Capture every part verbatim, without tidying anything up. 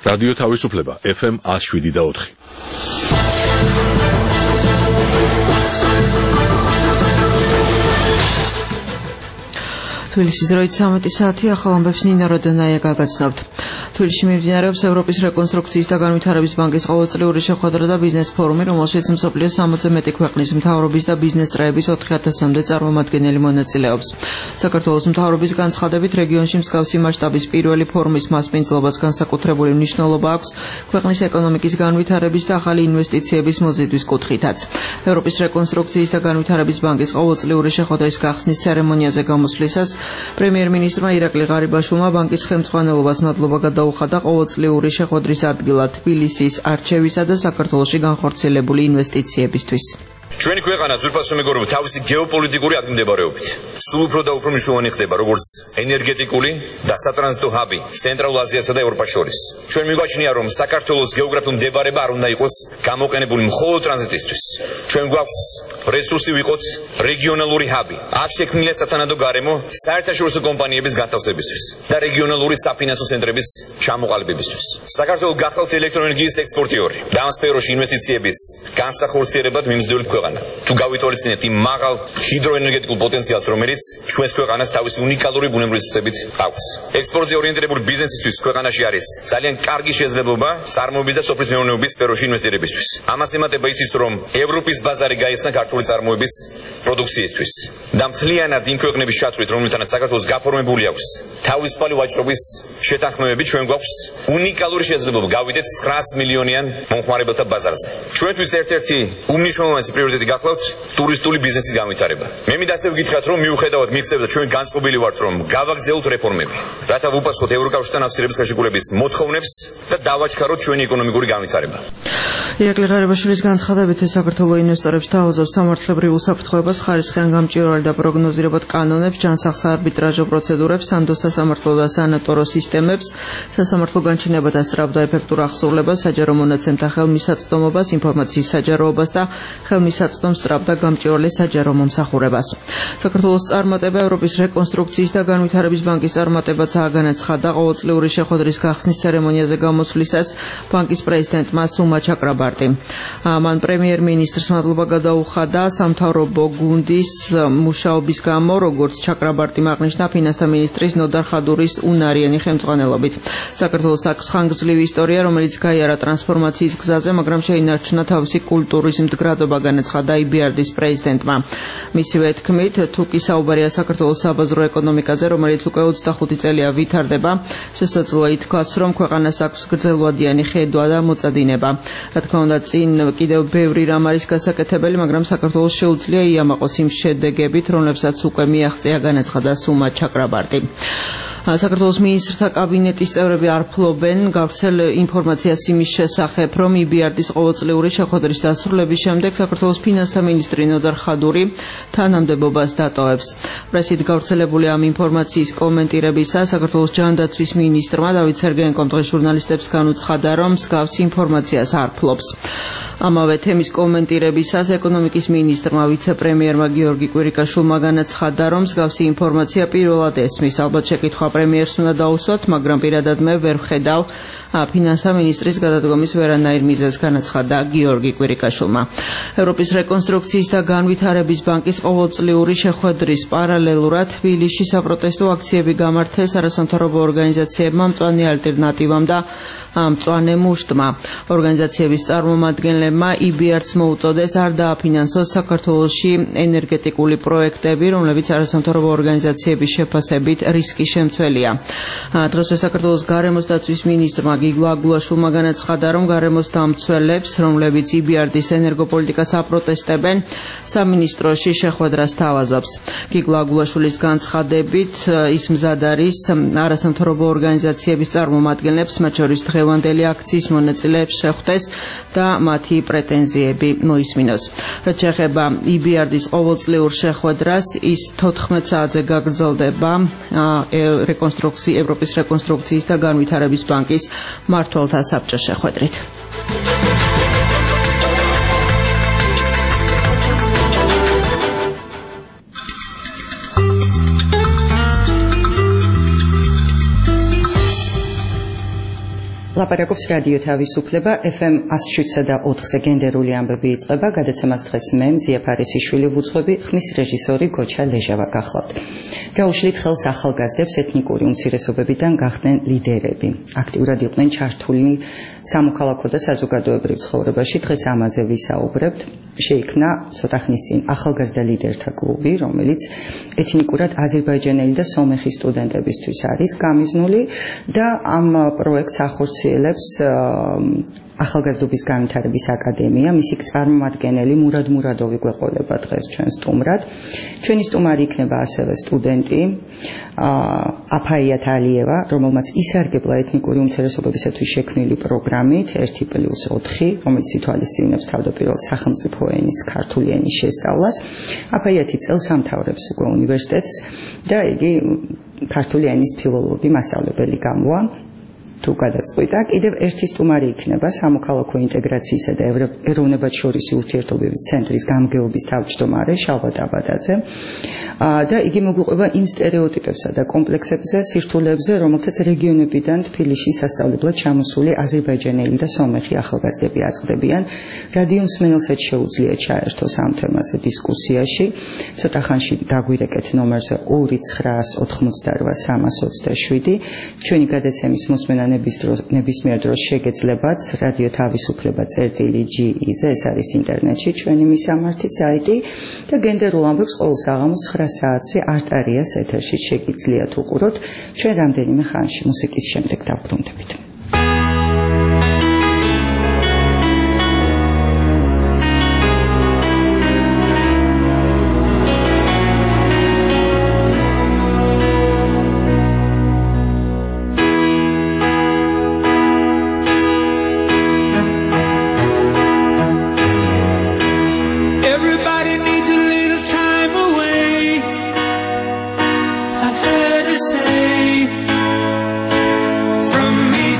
რადიო თავისუფლება ეფ ემ one oh seven და four. თბილისის დროით ცამეტი საათი ახალ ამბებს ნინა როდონაია გაგაცნობთ. თბილისში მიმდინარეობს ევროპის რეკონსტრუქციის და განვითარების ბანკის ყოველწლიური შეხვედრა და ბიზნეს ფორუმი, რომელშიც მსოფლიოს სამოცზე მეტი ქვეყნის მთავრობის და ბიზნეს წრეების ოთხი ათასამდე წარმომადგენელი მონაწილეობს. საქართველოს მთავრობის განცხადებით, რეგიონში მსგავსი მასშტაბის პირველი ფორუმის მასპინძლობას განსაკუთრებული მნიშვნელობა აქვს ქვეყნის ეკონომიკის განვითარების და ახალი ინვესტიციების მოზიდვის კუთხითაც. ევროპის რეკონსტრუქციის და განვითარების ბანკის ყოველწლიური შეხვედრის გახსნის ცერემონიაზე გამოსვლისას პრემიერ-მინისტრმა ირაკლი ღარიბაშვილმა ბანკის ხელმძღვანელობას მადლობა გადაუხადა ყოველწლიური შეხვედრის ადგილად თბილისის არჩევისა და საქართველოში განხორციელებული ინვესტიციებისთვის. ჩვენი ქვეყანა ძვირფასო მეგობრებო თავისი გეოპოლიტიკური ადგილმდებარეობით სულ უფრო და უფრო მნიშვნელოვანი ხდება როგორც ენერგეტიკული და სატრანზიტო ჰაბი ცენტრალურ აზიასა და ევროპას შორის. ჩვენ მიგვაჩნია რომ საქართველოს გეოგრაფიული მდებარეობა არ უნდა იყოს გამოყენებული მხოლოდ ტრანზიტისთვის. ჩვენ გვაქვს რესურსი ვიყოთ რეგიონალური ჰაბი. აქ შექმნილია სათანადო გარემო საერთაშორისო კომპანიების განთავსებისთვის და რეგიონალური საფინანსო ცენტრების ჩამოყალიბებისთვის. საქართველოს გახლავთ ელექტროენერგიის ექსპორტიორი და ამ სფეროში ინვესტიციების განსახორციელებად მიმზიდველი ქვეყანა. თუ გავითვალისწინებთ იმ მაღალ ჰიდროენერგეტიკულ პოტენციალს, რომელიც ჩვენს ქვეყანას თავისი უნიკალური ბუნებრივი რესურსებით აქვს. ექსპორტზე ორიენტირებული ბიზნესისთვის ქვეყანაში არის ძალიან კარგი შესაძლებლობა წარმოების და სოფლის მეურნეობის სფეროში ინვესტირებისთვის. ამას ემატება ისიც, რომ ევროპის ბაზარი გაიხსნა ქართული წარმოების პროდუქციისთვის. და მთლიანად იმ ქვეყნების ჩათვლით, რომელთანაც საქართველოს გაფორმებული აქვს თავისუფალი ვაჭრობის შეთანხმებები, ჩვენ გვაქვს უნიკალური შესაძლებლობა გავიდეთ ცხრაას მილიონიან მომხმარებელთა ბაზარზე. ჩვენთვის ერთ-ერთი უმნიშვნელოვანესი პრიორიტეტი გახლავთ ტურისტული ბიზნესის განვითარება. მე მინდა ასე ვგითხრათ, რომ მიუხედავად მიღწევებისა ჩვენ განწყობილი ვართ, რომ გავაგრძელოთ რეფორმები, რათა ვუპასუხოთ ევროკავშირთან აფსირების ხელშეკრულების მოთხოვნებს და დავაჩქაროთ ჩვენი ეკონომიკური განვითარება. ირაკლი ღარიბაშვილის განცხადებით, საქართველოს ინვესტორებს თავაზობს სამართლებრივ უსაფრთხოებას, ხარისხიან გამჭვირვალე და პროგნოზირებად კანონებს, ჯანსაღ საარბიტრაჟო პროცედურებს, სანდო სასამართლო და სანატორო სისტემებს, სასამართლო განჩინებათა სწრაფ და ეფექტურ აღსრულებას, საჯარო მონაცემთა ხელმისაწვდომობას, ინფორმაციის საჯაროობას და ხელმისაწვდომ სწრაფ და გამჭვირვალე საჯარო მომსახურებას. საქართველოს წარმატება ევროპის რეკონსტრუქციის და განვითარების ბანკის წარმატებაც ააგანაცხადა ყოველწლიური შეხვედრის გახსნის ცერემონიაზე გამოსვლისას ბანკის პრეზიდენტმა სუმა ჩაკრაბარტი. მან პრემიერ-მინისტრს მადლობა გადაუხადა სამთავრობო გუნდის მუშაობის გამო, როგორც ჩაკრაბარტიმ აღნიშნა ფინანსთა მინისტრის ნოდარ ხადურის უნარიანი ხელმძღვანელობით. საქართველოს აქვს ხანგრძლივი ისტორია, რომელიც გაიარა ტრანსფორმაციის გზაზე, მაგრამ შეინარჩუნა თავისი კულტურის მდგრადობა, განაცხადა ი ბი არ დის პრეზიდენტმა. მისივე თქმით, თუ კი საუბარია საქართველოს საბაზრო ეკონომიკაზე, რომელიც უკვე ოცდახუთი წელია ვითარდება, შესაძლოა ითქვას, რომ ქვეყანას აქვს გრძელვადიანი ხედვა და მოწადინება. რა თქმა უნდა, წინ კიდევ ბევრი რამ არის გასაკეთებელი, მაგრამ საქართველოს შეუძლია იამაყოს იმ შედეგებით, რომლებსაც უკვე მიაღწია, განაცხადა სუმა ჩაკრაბარტი. საქართველოს მინისტრთა კაბინეტის წევრები არ ფლობენ გავრცელ ინფორმაციას იმის შესახებ, რომ ი ბი არ დის ყოველწლიური შეხვედრის დასრულების შემდეგ საქართველოს ფინანსთა მინისტრი ნოდარ ხადური თანამდებობას დატოვებს. პრესით გავრცელებული ამ ინფორმაციის კომენტირებისას საქართველოს ჯანდაცვის მინისტრმა დავით სერგეენკომ დღეს ჟურნალისტებს განუცხადა, რომ მსგავს ინფორმაციას არ ფლობს. ამავე თემის კომენტირებისას ეკონომიკის მინისტრმა ვიცე-პრემიერმა გიორგი კვირიკაშვილმა განაცხადა, რომ მსგავსი ინფორმაცია პირველად ესმის. ალბათ შეკითხვა პრემიერს უნდა დაუსვათ, მაგრამ პირადად მე ვერ ვხედავ ფინანსთა მინისტრის გადადგომის ვერანაირ მიზეზს, განაცხადა გიორგი კვირიკაშვილმა. ევროპის რეკონსტრუქციის და განვითარების ბანკის ყოველწლიური შეხვედრის პარალელურად თბილისში საპროტესტო აქციები გამართეს არასამთავრობო ორგანიზაციებმა, მწვანე ალტერნატივამ და მწვანე მუშტმა. ორგანიზაციების წარმომადგენლებმა ი ბი არ-ს მოუწოდეს არ დააფინანსოს საქართველოში ენერგეტიკული პროექტები, რომლებიც არასამთავრობო ორგანიზაციების შეფასებით რისკის შემცველია. დღესვე საქართველოს გარემოს დაცვის მინისტრმა გიგლა აგულაშვილმა განაცხადა, რომ გარემოს დამცველებს, რომლებიც ი ბი არ-დის ენერგოპოლიტიკას აპროტესტებენ, სამინისტროში შეხვედრას თავაზობს. გიგლა აგულაშვილის განცხადებით, ის მზად არის არასამთავრობო ორგანიზაციების წარმომადგენლებს, მათ შორის დღევანდელი აქციის მონაწილეებს შეხვდეს და მათი პრეტენზიები მოისმინოს. რაც შეეხება ი ბი არ დის ყოველწლიურ შეხვედრას, ის თოთხმეტ საათზე გაგრძელდება რეკონსტრუქციის ევროპის რეკონსტრუქციის და განვითარების ბანკის მმართველთა საბჭოს შეხვედრით. ლაპარაკობს რადიო თავისუფლება ეფ ემ one oh seven point four-ზე გენდერული ამბები იწყება. გადაცემას დღეს მე მზია ფარისიშვილი ვუძღვები, ხმის რეჟისორი გოჩა ლეჟავა გახლავთ. გაუშლით ხელს ახალგაზრდებს ეთნიკური უმცირესობებიდან გახდნენ ლიდერები. აქტიურად იყვნენ ჩართულნი სამოქალაქო და საზოგადოებრივ ცხოვრებაში. დღეს ამაზე ვისაუბრებთ. შეიქმნა ცოტა ხნის წინ ახალგაზრდა ლიდერთა კლუბი, რომელიც ეთნიკურად აზერბაიჯანელი და სომეხი სტუდენტებისთვის არის გამიზნული და ამ პროექტს ახორციელებს ახალგაზრდობის განვითარების აკადემია. მისი წარმომადგენელი მურად მურადოვი გვეყოლება დღეს ჩვენ სტუმრად. ჩვენი სტუმარი იქნება ასევე სტუდენტი აფაიათ ალიევა, რომელმაც ისარგებლა ეთნიკური უმცირესობებისათვის შექმნილი პროგრამით ერთი პლუს ოთხი, რომელიც ითვალისწინებს თავდაპირველად სახელმწიფო ენის ქართული ენის შესწავლას. აფაიათი წელს ამთავრებს უკვე უნივერსიტეტს და იგი ქართული ენის ფილოლოგი მასწავლებელი გამოვა. თუ გადაწყვიტა, კიდევ ერთი სტუმარი იქნება სამოქალაქო ინტეგრაციისა და ეროვნებათშორისი ურთიერთობების ცენტრის გამგეობის თავმჯდომარე შალვა დაბადაძე და იგი მოგვიყვება იმ სტერეოტიპებსა და კომპლექსებზე, სირთულეებზე, რომელთაც რეგიონებიდან თბილისში სასწავლებლად ჩამოსული აზერბაიჯანელი და სომეხი ახალგაზრდები აწყდებიან. რადიო მსმენელსაც შეუძლია ჩაერთოს ამ თემაზე დისკუსიაში. ცოტა ხანში დაგვირეკეთ ნომერზე ორი ცხრაას ოთხმოცდარვა სამას ოცდაშვიდი. ჩვენი გადაცემის მოსმენა ნებისმიერ დროს შეგეძლებათ რადიო თავისუფლება წერტილი ჯი ი-ზე, ეს არის ინტერნეტში ჩვენი მისამართი საიტი და გენდერულ ამბებს ყოველ საღამოს ცხრა საათზე არტარიას ეთერში შეგიძლიათ უყუროთ. ჩვენ რამდენიმე ხანში მუსიკის შემდეგ დავბრუნდებით. From me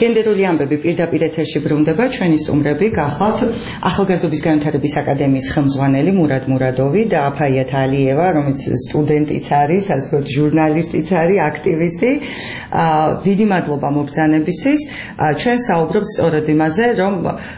გენდერული ამბები პირდაპირ ეთერში ბრუნდება. ჩვენი სტუმრები გახლავთ ახალგაზრდობის განვითარების აკადემიის ხელმძღვანელი მურად მურადოვი და აფაიათ ალიევა, რომელიც სტუდენტიც არის, ასე ვთქვათ, ჟურნალისტიც არის, აქტივისტი. დიდი მადლობა მობრძანებისთვის. ჩვენ საუბრობთ სწორედ იმაზე, რომ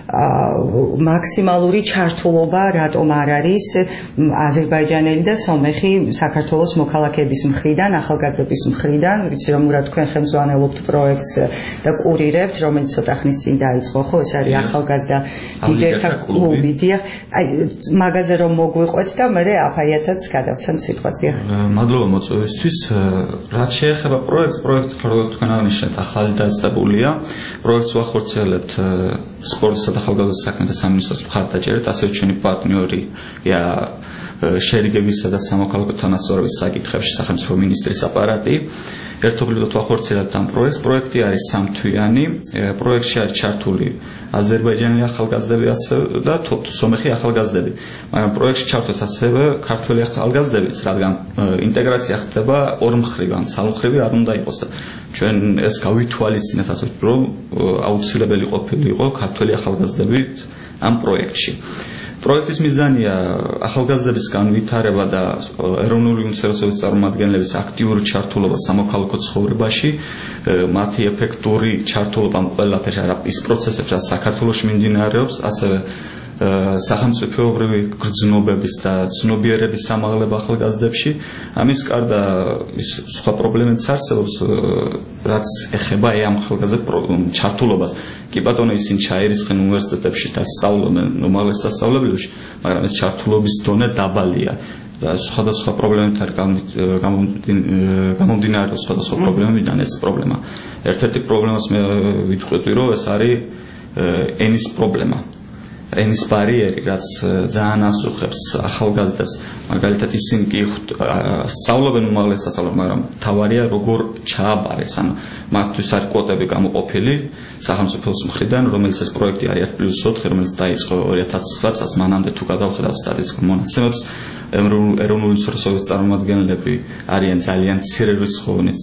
მაქსიმალური ჩართულობა რატომ არ არის აზერბაიჯანელი და სომეხი საქართველოს მოქალაქეების მხრიდან, ახალგაზრდების მხრიდან. ვიცი რომ მურად თქვენ ხელმძღვანელობთ პროექტს და კურირებთ, რომელიც ცოტა ხნის წინ დაიწყო, ხო, ეს არის ახალგაზრდა ლიდერთა კლუბი. დიახ, აი მაგაზე რომ მოგვიყვეთ და მე აფაიაცაც გადავცემ სიტყვას. დიახ. მადლობა მოწვევისთვის. რაც შეეხება პროექტს, პროექტი როგორც თქვენ აღნიშნეთ, ახალი დაწყებულია. პროექტს ვახორციელებთ სპორტისა და ახალგაზრდობის საქმეთა სამინისტროს მხარდაჭერით, ასევე ჩვენი პარტნიორია შერიგებისა და სამოქალაქო თანასწორობის საკითხებში სახელმწიფო მინისტრის აპარატი. ერთობლივად ვახორციელებთ ამ პროექტს. პროექტი არის სამთვიანი. პროექტში არის ჩართული აზერბაიჯანელი ახალგაზრდები და სომეხი ახალგაზრდები. მაგრამ პროექტში ჩართვეს ასევე ქართველი ახალგაზრდებიც, რადგან ინტეგრაცია ხდება ორმხრივ, ან სამმხრივი არ უნდა იყოს და ჩვენ ეს გავითვალისწინეთ, ასე რომ აუცილებელი ყოფილიყო ქართველი ახალგაზრდები ამ პროექტში. პროექტის მიზანია ახალგაზრდების განვითარება და ეროვნული უმცირესობის წარმომადგენლების აქტიური ჩართულობა სამოქალაქო ცხოვრებაში, მათი ეფექტური ჩართულობა ყველა ის პროცესებში, რაც საქართველოში მიმდინარეობს, ასევე სახელმწიფოებრივი გრძნობების და ცნობიერების სამაღლება ახალგაზრდებში. ამის გარდა სხვა პრობლემებიც არსებობს, რაც ეხება ამ ახალგაზრდების ჩართულობას. კი ბატონო, ისინი ჩაირიცხენ უნივერსიტეტებში და სწავლობენ უმაღლეს სასწავლებლებში, მაგრამ ეს ჩართულობის დონე დაბალია და სხვადასხვა პრობლემებით არის გამომდინარე სხვადასხვა პრობლემებიდან ეს პრობლემა. ერთ-ერთი პრობლემას მე ვიტყვი, რომ ეს არის ენის პრობლემა. ენის ბარიერი, რაც ძალიან ასუხებს ახალგაზრდებს, მაგალითად ისინი კი სწავლობენ უმაღლეს სასწავლებლად, მაგრამ თავარია როგორ ჩააბარეს, ანუ მათთვის არის კვოტები გამოყოფილი სახელმწიფოს მხრიდან, რომელიც ეს პროექტი არის ერთ პლუს ოთხი, რომელიც დაიწყო ორი ათას ცხრა წელს, მანამდე თუ გადავხედავ სტატისტიკურ მონაცემებს, ეროვნული უმცირესობის წარმომადგენლები არიან ძალიან მცირე რიცხოვნით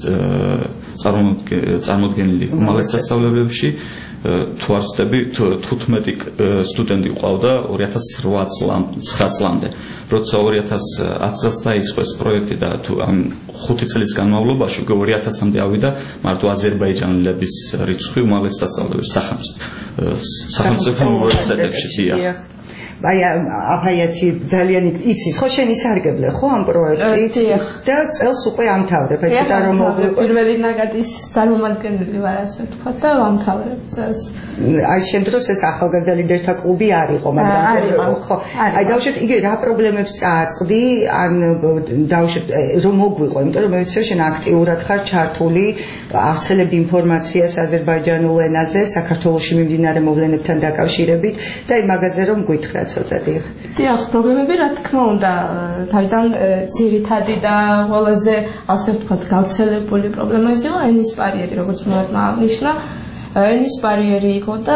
წარმოდგენილი უმაღლეს სასწავლებლებში. თუ არ ვცდები, თუთხმეტი სტუდენტი ყავდა ორი ათას ცხრა წლამდე. როცა ორი ათას ათი წელს დაიწყო ეს პროექტი და თუ ამ ხუთი წლის განმავლობაში ორი ათასამდე ავიდა მარტო აზერბაიჯანელების რიცხვი უმაღლეს სასწავლებლებში სახელმწიფო უნივერსიტეტებში. აი აფაიაცი ძალიან იცის ხო შენი სარგებლე ხო ამ პროექტით და წელს უკვე ამთავრებ აი ცოტა რომ მოგვიყვე პირველი ნაგადის წარმომადგენელი ვარ ასე ვთქვა და ამთავრებ წელს აი შენ დროს ეს ახალგაზრდა ლიდერთა კლუბი არ იყო მაგრამ ხო აი დავუშვათ იგი რა პრობლემებს წააწყდი ან დავუშვათ რომ მოგვიყვე იმიტომ რომ მე ვიცი შენ აქტიურად ხარ ჩართული აღწელებ ინფორმაციას აზერბაიჯანულ ენაზე საქართველოში მიმდინარე მოვლენებთან დაკავშირებით და აი მაგაზე რომ გითხრა დიახ, პრობლემები რა თქმა უნდა, თავიდან ძირითადი და ყველაზე ასე ვთქვათ, გავრცელებული პრობლემა ის იყო ენის ბარიერი, როგორც მოდმა აღნიშნა, ენის ბარიერი იყო და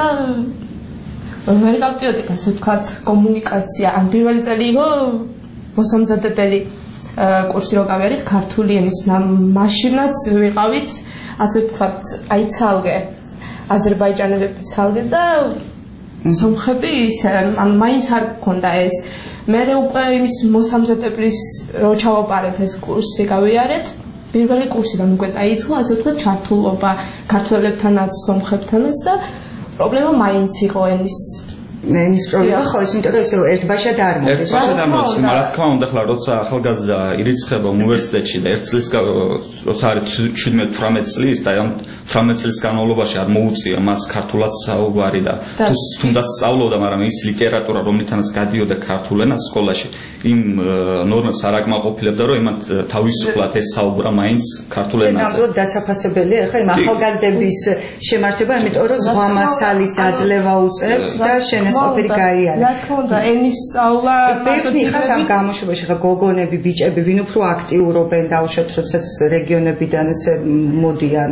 ვერ გავწიოდით ასე ვთქვათ, კომუნიკაცია, ან პირველი წელი იყო მოსამზადებელი კურსი რო გავიარეთ ქართული ენის, მაშინაც ვიყავით ასე ვთქვათ, აი ცალკე აზერბაიჯანელები ცალკე და სომხები ან მაინც არ გქონდა ეს მე უკვე იმის მოსამზადებლის რო ჩავაპარეთ ეს კურსი გავიარეთ პირველი კურსიდან უკვე დაიწყო ასე ვთქვათ ჩართულობა ქართველებთანაც სომხებთანაც და პრობლემა მაინც იყო ენის ენის პრობლემა ხო ის იმიტომ რომ ეს ერთბაშად არ მოდის ერთბაშად არ მოდის მაგრამ რა თქმა უნდა ხლა როცა ახალგაზრდა ირიცხება უნივერსიტეტში და ერთ წლის როცა არის შვიდმეტ თვრამეტ წლის და ამ თვრამეტ წლის განმავლობაში არ მოუწია მას ქართულად საუბარი და თუნდაც სწავლობდა მაგრამ ის ლიტერატურა რომლითანაც გადიოდა ქართულ ენას სკოლაში იმ ნორმებს არ აკმაყოფილებდა რომ იმათ თავისუფლად ეს საუბრა მაინც ქართულ ენაზე და დასაფასებელია ხა იმ ახალგაზრდების შემართება იმიტომ რომ ზღვა მასალის დაძლევა უწევს და შენ ოპერი გაიარა. რა თქმა უნდა, ენის სწავლა მარტო ხარ ამ გამოშვებაში ხა გოგონები, ბიჭები, ვინ უფრო აქტიურობენ დაუშვათ, როდესაც რეგიონებიდან ესე მოდიან.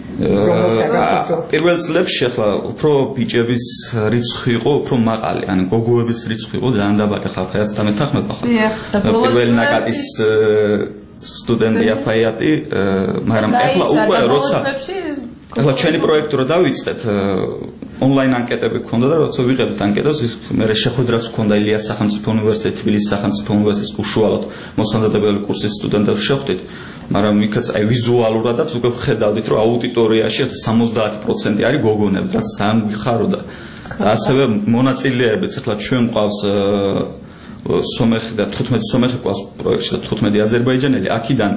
პირველ წლებში ახლა უფრო ბიჭების რიცხვი იყო უფრო მაღალი, ან გოგოების რიცხვი იყო ძალიან დაბალი, ხა ხაიაც დამეთანხმება ხო. პირველი ნაკადის სტუდენტი აფაიატი, მაგრამ ახლა უკვე როცა ახლა ჩვენი პროექტი რო დავიწყეთ, ონლაინ ანკეტები გქონდა და როცა ვიღებთ ანკეტას, ის მე შეხვედრაც გქონდა ილიას სახელმწიფო უნივერსიტეტი, თბილისის სახელმწიფო უნივერსიტეტის უშუალოდ მოსამზადებელი კურსის სტუდენტებს შევხვდით, მაგრამ იქაც აი ვიზუალურადაც უკვე ხედავდით, რომ აუდიტორიაში სამოცდაათი პროცენტი არის გოგონები, რაც ძალიან გიხაროდა. ასევე მონაწილეებიც ახლა ჩვენ მყავს სომეხი და თხუთმეტი სომეხი ყავს პროექტში და თხუთმეტი აზერბაიჯანელი, აქედან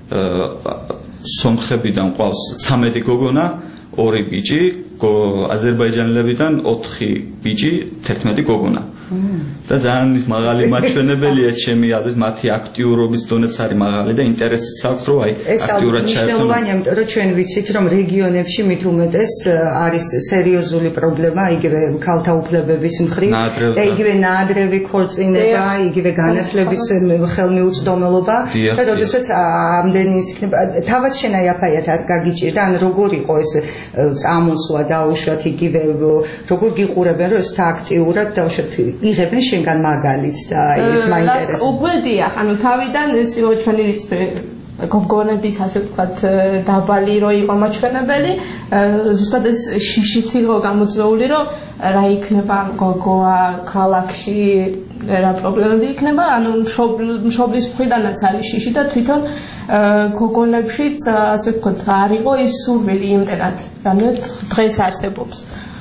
სომხებიდან ყავს ცამეტი გოგონა, ორი ბიჭი, აზერბაიჯანელებიდან ოთხი ბიჭი, თერთმეტი გოგონა. და ძალიან ის მაღალი მაჩვენებელია ჩემი აზრით, მათი აქტიურობის დონეც არის მაღალი და ინტერესიც აქვს, რომ აი აქტიურად ჩაერთონ. ეს მნიშვნელოვანია, იმიტომ რომ ჩვენ ვიცით, რომ რეგიონებში მით უმეტეს არის სერიოზული პრობლემა იგივე ქალთა უფლებების მხრივ და იგივე ნაადრევი ქორწინება, იგივე განათლების ხელმიუწვდომელობა და როდესაც ამდენი ის იქნება, თავად შენ აი აფაიათ არ გაგიჭირდა, ან როგორ იყო ეს წამოსვლა დაუშვათ იგივე როგორ გიყურებენ, რომ ეს აქტიურად დაუშვათ იღებენ შენგან მაგალითს და ეს მაინტერესებს. უკვე დიახ, ანუ თავიდან ეს იყო ჩვენი რიცხვი გოგონების ასე ვთქვათ დაბალი რო იყო მაჩვენებელი, ზუსტად ეს შიშით იყო გამოწვეული, რომ რა იქნება გოგოა ქალაქში, რა პრობლემები იქნება, ანუ მშობლის მხრიდანაც არის შიში და თვითონ გოგონებშიც ასე ვთქვათ არ იყო ის სურვილი იმდენად, რამე დღეს არსებობს.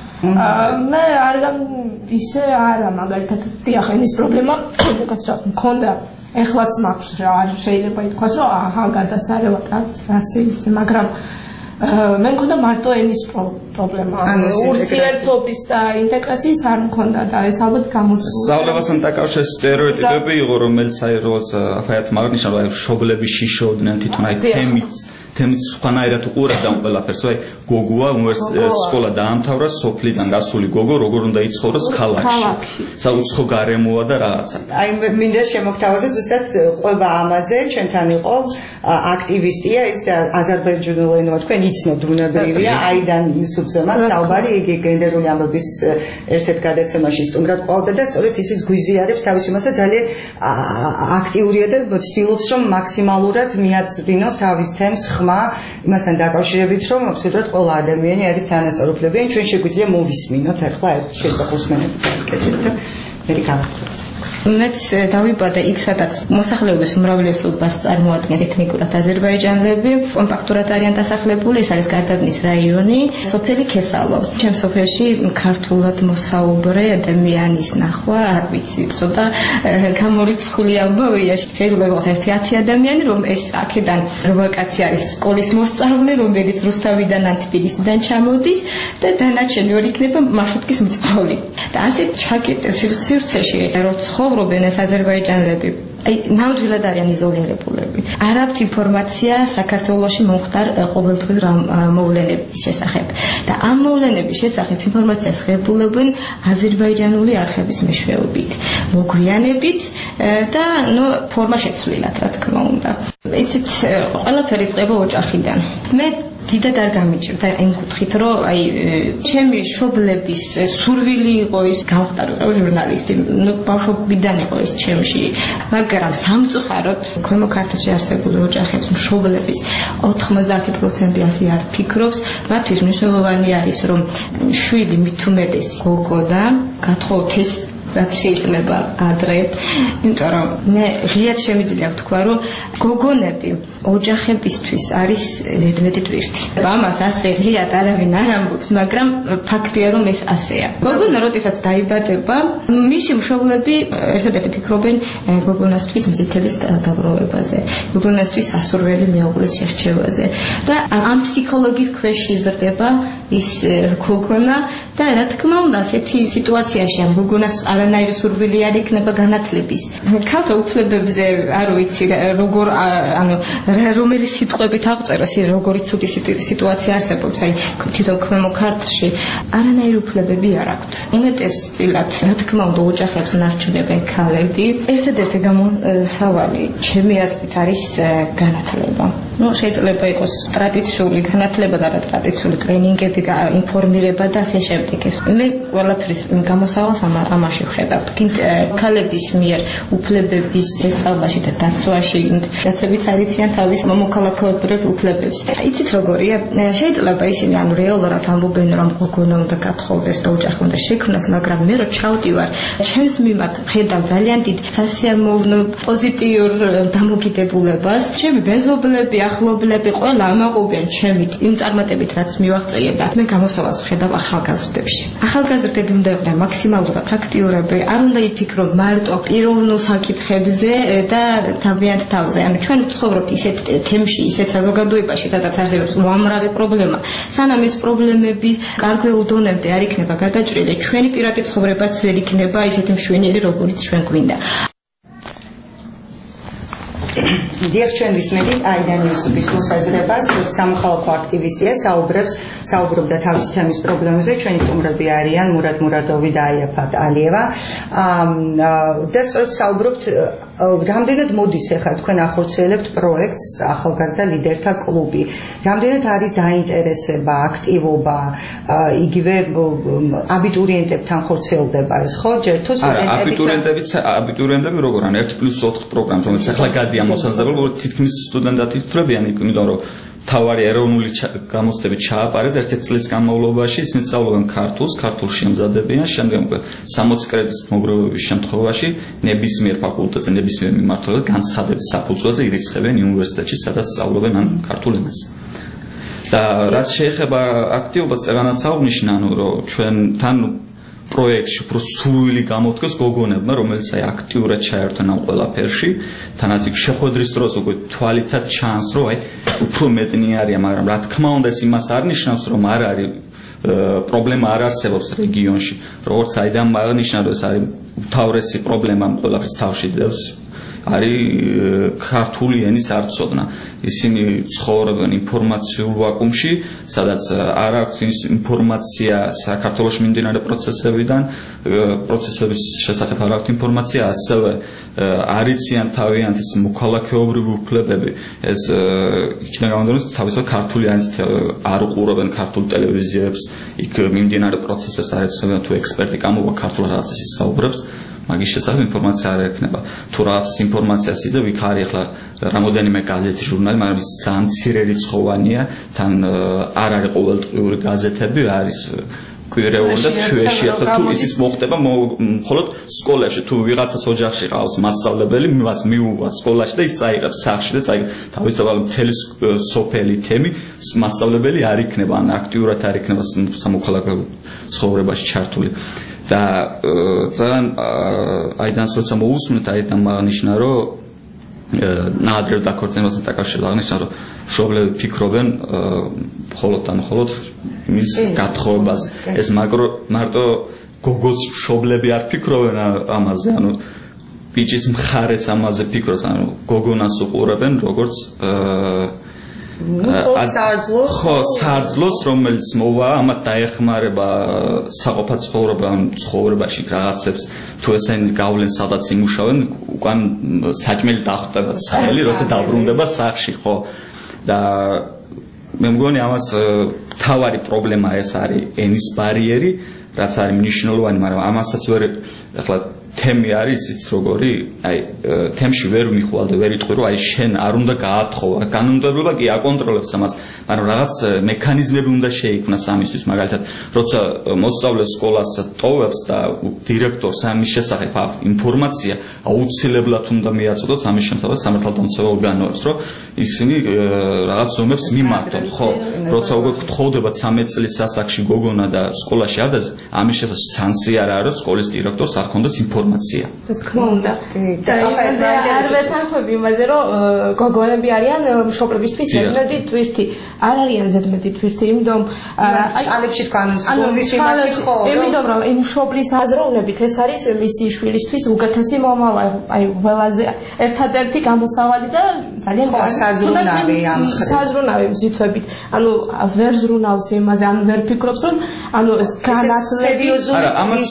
მე არ ისე არა მაგალითად დიახ ეს პრობლემა უკაცრავ მქონდა ეხლაც მაქვს რა არ შეიძლება ითქვას რომ აჰა გადასარევად რაც ისე მაგრამ მე მქონდა მარტო ენის პრობლემა ურთიერთობის და ინტეგრაციის არ მქონდა და ეს ალბათ გამოწვეულია სწავლებასთან დაკავშირებით სტერეოტიპები იყო რომელიც აი როგორც აფაიათ მაგნიშნა რომ მშობლები შიშობდნენ თვითონ აი თემის თემის სხვანაირად უყურებდა ამ ყველაფერს, აი გოგოა უნივერსიტეტის სკოლა დაამთავრა, სოფლიდან გასული გოგო როგორ უნდა იცხოვროს ქალაქში. საუცხო გარემოა და რაღაცა. აი მინდა შემოგთავაზოთ ზუსტად ყვება ამაზე, ჩვენთან იყო აქტივისტია, ის და აზერბაიჯანული ენა თქვენ იცნობთ ბუნებრივია, აიდან იუსუფზემან საუბარი, იგი გენდერული ამბების ერთ-ერთ გადაცემაში სტუმრად ყვავდა და სწორედ ისიც გვიზიარებს თავის იმას და ძალიან აქტიურია და ცდილობს რომ მაქსიმალურად მიაწვინოს თავის თემს იმასთან დაკავშირებით, რომ აბსოლუტურად ყველა ადამიანი არის თანასწორუფლებიანი, ჩვენ შეგვიძლია მოვისმინოთ ახლა ეს შეიძლება ხოსმენები დაიკეთოთ და მე გავხსენებ. მეც დავიბადა იქ, სადაც მოსახლეობის უმრავლესობას წარმოადგენს ეთნიკურად აზერბაიჯანელები, კომპაქტურად არიან დასახლებული, ეს არის გარდაბნის რაიონი, სოფელი ქესალო. ჩემ სოფელში ქართულად მოსაუბრე ადამიანის ნახვა, არ ვიცი, ცოტა გამორიცხული ამბავია. შეიძლება იყოს ერთი ათი ადამიანი, რომ ეს აქედან რვა კაცი არის სკოლის მოსწავლე, რომელიც რუსთავიდან ან თბილისიდან ჩამოდის და დანარჩენი ორი იქნება მარშრუტკის მწვავი. და ასე ჩაკეტეს სივრცეში, რომ რობენ ეს აზერბაიჯანელები აი ნამდვილად არიან იზოლირებულები. არ აქვს ინფორმაცია საქართველოში მომხდარ ყოველდღიურ მოვლენების შესახებ და ამ მოვლენების შესახებ ინფორმაციას ღებულობენ აზერბაიჯანული არხების მეშვეობით, მოგვიანებით და ნუ ფორმა შეცვლილად, რა თქმა უნდა. იცით, ყველაფერი იწყება ოჯახიდან. მე დიდად არ გამიჭირდა იმ კუთხით, რომ აი ჩემი მშობლების სურვილი იყო ის გამხდარიყო ჟურნალისტი, ნუ ბავშვობიდან იყო ის ჩემში, მაგრამ სამწუხაროდ ქვემო ქართლში არსებული ოჯახების მშობლების ოთხმოცდაათი პროცენტი ასე არ ფიქრობს, მათთვის მნიშვნელოვანი არის რომ შვილი მით უმეტეს გოგო და გათხოვოთ ეს რაც შეიძლება ადრე, იმიტომ რომ მე ღიად შემიძლია ვთქვა, რომ გოგონები ოჯახებისთვის არის ზედმეტი ტვირთი. ამას ასე ღიად არავინ არ ამბობს, მაგრამ ფაქტია, რომ ეს ასეა. გოგონა როდესაც დაიბადება, მისი მშობლები ერთადერთი ფიქრობენ გოგონასთვის მზითების დაგროვებაზე, გოგონასთვის სასურველი მეუღლის შერჩევაზე და ამ ფსიქოლოგიის ქვეშ იზრდება ის გოგონა და რა თქმა უნდა, ასეთი სიტუაციაში ამ გოგონას არანაირი სურვილი არ იქნება განათლების. ქალთა უფლებებზე არ ვიცი როგორ ანუ რომელი სიტყვებით აღწეროს, როგორი ცუდი სიტუაცია არსებობს, აი თვითონ ქვემო ქართლში არანაირი უფლებები არ აქვთ. უმეტესწილად, რა თქმა უნდა, ოჯახებს უნარჩუნებენ ქალები. ერთადერთი გამოსავალი ჩემი აზრით არის განათლება. ну შეიძლება იყოს ტრადიციული განათლება და ტრადიციული ტრენინგები, ინფორმირება და ასე შემდეგ. მე ყველაფრის გამოსავალს ამაში ვხედავ. თქით ქალების მიერ უფლებების შესწავლაში და დაცვაში კაცებიც არიციან თავის მოქალაქეობრივ უფლებებს. იცით როგორია? შეიძლება ისინი ანუ რეალურად ამბობენ რომ გოგონა უნდა გათხოვდეს და ოჯახი უნდა შექმნას, მაგრამ მე რო ჩავდივარ, ჩემს მიმართ ხედავ ძალიან დიდ სასიამოვნო პოზიტიურ დამოკიდებულებას. ჩემი მეზობლები, ახლობლები ყველა ამაყობენ ჩემით იმ წარმატებით, რაც მივაღწიე და მე გამოსავალს ვხედავ ახალგაზრდებში. ახალგაზრდები უნდა იყვნენ მაქსიმალურად აქტიურები, არ უნდა იფიქრონ მარტო პიროვნულ საკითხებზე და თავიანთ თავზე. ანუ ჩვენ ვცხოვრობთ ისეთ თემში, ისეთ საზოგადოებაში, სადაც არსებობს უამრავი პრობლემა. სანამ ეს პრობლემები გარკვეულ დონემდე არ იქნება გადაჭრილი, ჩვენი პირადი ცხოვრებაც ვერ იქნება ისეთი მშვენიერი, როგორც ჩვენ გვინდა. დიახ, ჩვენ ვისმენთ აიდან იუსუფის მოსაზრებას, რომ სამოქალაქო აქტივისტია, საუბრობს, საუბრობდა თავის თემის პრობლემებზე, ჩვენი სტუმრები არიან მურად მურადოვი და აიაფათ ალიევა. და სწორედ საუბრობთ, რამდენად მოდის ახლა თქვენ ახორციელებთ პროექტს ახალგაზრდა ლიდერთა კლუბი. რამდენად არის დაინტერესება, აქტივობა, იგივე აბიტურიენტებთან ხორციელდება ეს, ხო? ჯერ თუ სტუდენტები აბიტურიენტებიც აბიტურიენტები როგორ ან ერთ პლუს ოთხ პროგრამს, რომელიც ახლა გადიან მოსაზრებელ, თითქმის სტუდენტად ითვლებიან, იმიტომ რომ თავარი ეროვნული გამოცდები ჩააპარეს ერთ-ერთი წლის განმავლობაში, ისინი სწავლობენ ქართულს, ქართულში ემზადებიან, შემდეგ სამოცი კრედიტის მოგროვების შემთხვევაში ნებისმიერ ფაკულტეტზე, ნებისმიერ მიმართულებით განცხადების საფუძველზე ირიცხებიან უნივერსიტეტში, სადაც სწავლობენ ამ ქართულ ენას. და რაც შეეხება აქტივობას, წეგანაც აღნიშნა, ანუ რომ ჩვენთან პროექტში უფრო სრული გამოდგეს გოგონებმა, რომელიც აი აქტიურად ჩაერთონ ამ ყველაფერში, თანაც იქ შეხვედრის დროს უკვე თვალითაც ჩანს, რომ აი უფრო მეტნი არიან, მაგრამ რა თქმა უნდა ეს იმას არ ნიშნავს, რომ არ არის პრობლემა არ არსებობს რეგიონში. როგორც აიდან აღნიშნა, რომ ეს არის თავრესი პრობლემა ამ ყველაფრის თავში დევს, არის ქართული ენის არცოდნა. ისინი ცხოვრობენ ინფორმაციულ ვაკუუმში, სადაც არ აქვს ინფორმაცია საქართველოში მიმდინარე პროცესებიდან, პროცესების შესახებ არ აქვს ინფორმაცია, ასევე არ იციან თავიანთი მოქალაქეობრივი უფლებები. ეს იქნება გამოდიოს თავისუფალ ქართული ენით არ უყურებენ ქართულ ტელევიზიებს, იქ მიმდინარე პროცესებს არ იციან, თუ ექსპერტი გამოვა ქართულ რაღაცას ისაუბრებს. მაგის შესახებ ინფორმაცია არ ექნება. თუ რაღაც ინფორმაციას იდევ, იქ არის ახლა რამოდენიმე გაზეთი, ჟურნალი, მაგრამ ის ძალიან მცირე რიცხოვანია, თან არ არის ყოველდღიური გაზეთები, არის კვირეული და თვეში ახლა თუ ისიც მოხდება მხოლოდ სკოლაში, თუ ვიღაცას ოჯახში ყავს მასწავლებელი, მას მიუვა სკოლაში და ის წაიღებს სახლში და წაიღებს თავისთავად მთელი სოფელი თემი, მასწავლებელი არ იქნება, ან აქტიურად არ იქნება სამოქალაქო ცხოვრებაში ჩართული. და ძალიან აიდან როცა მოусმენთ, აიდან აღნიშნა, რომ ნაადრევ დაქორწინებასთან დაკავშირებით აღნიშნა, რომ მშობლები ფიქრობენ მხოლოდ და მხოლოდ მის გათხოვებას. ეს მარტო გოგოს მშობლები არ ფიქრობენ ამაზე, ანუ ბიჭის მხარეც ამაზე ფიქრობს, ანუ გოგონას უყურებენ როგორც ხო, საძლოს, რომელიც მოვა, ამათ დაეხმარება საყოფა ცხოვრება, ცხოვრებაში რაღაცებს, თუ ესენი გავლენ სადაც იმუშავენ, უკან საჭმელი დახვდება სახელი, როცა დაბრუნდება სახლში, ხო. და მე მგონი ამას თავარი პრობლემა ეს არის ენის ბარიერი, რაც არის მნიშვნელოვანი, მაგრამ ამასაც ვერ ახლა თემი არის ისიც როგორი, აი თემში ვერ მიხვალდე, ვერ იტყვი, რომ აი შენ არ უნდა გაათხოვა, კანონმდებლობა კი აკონტროლებს ამას, მაგრამ რაღაც მექანიზმები უნდა შეიქმნას ამისთვის, მაგალითად, როცა მოსწავლე სკოლას ტოვებს და დირექტორს ამის შესახებ აქვს ინფორმაცია, აუცილებლად უნდა მიაწოდოს ამის შემთხვევაში სამართალდამცავ ორგანოებს, რომ ისინი რაღაც ზომებს მიმართონ, ხო, როცა უკვე გთხოვდება ცამეტ წლის ასაკში გოგონა და სკოლაში არ დაძ, ამის შესახებ სანქცია არ არის, სკოლის დირექტორს არ ქონდეს ინფორმაცია. რა თქმა უნდა. და არ ვეთანხმები იმაზე, რომ გოგონები არიან მშობლებისთვის ზედმეტი ტვირთი. არ არიან ზედმეტი თვირთი, იმიტომ აი ალებში თქვენს გოლის იმაში ხო იმიტომ რომ იმ მშობლის აზროვნებით ეს არის მისი შვილისთვის უკეთესი მომავალი, აი ყველაზე ერთადერთი გამოსავალი და ძალიან საზრუნავი ამ საზრუნავი მზითვებით. ანუ ვერ ზრუნავს იმაზე, ანუ ვერ ფიქრობს რომ ანუ ეს განათლები არა ამას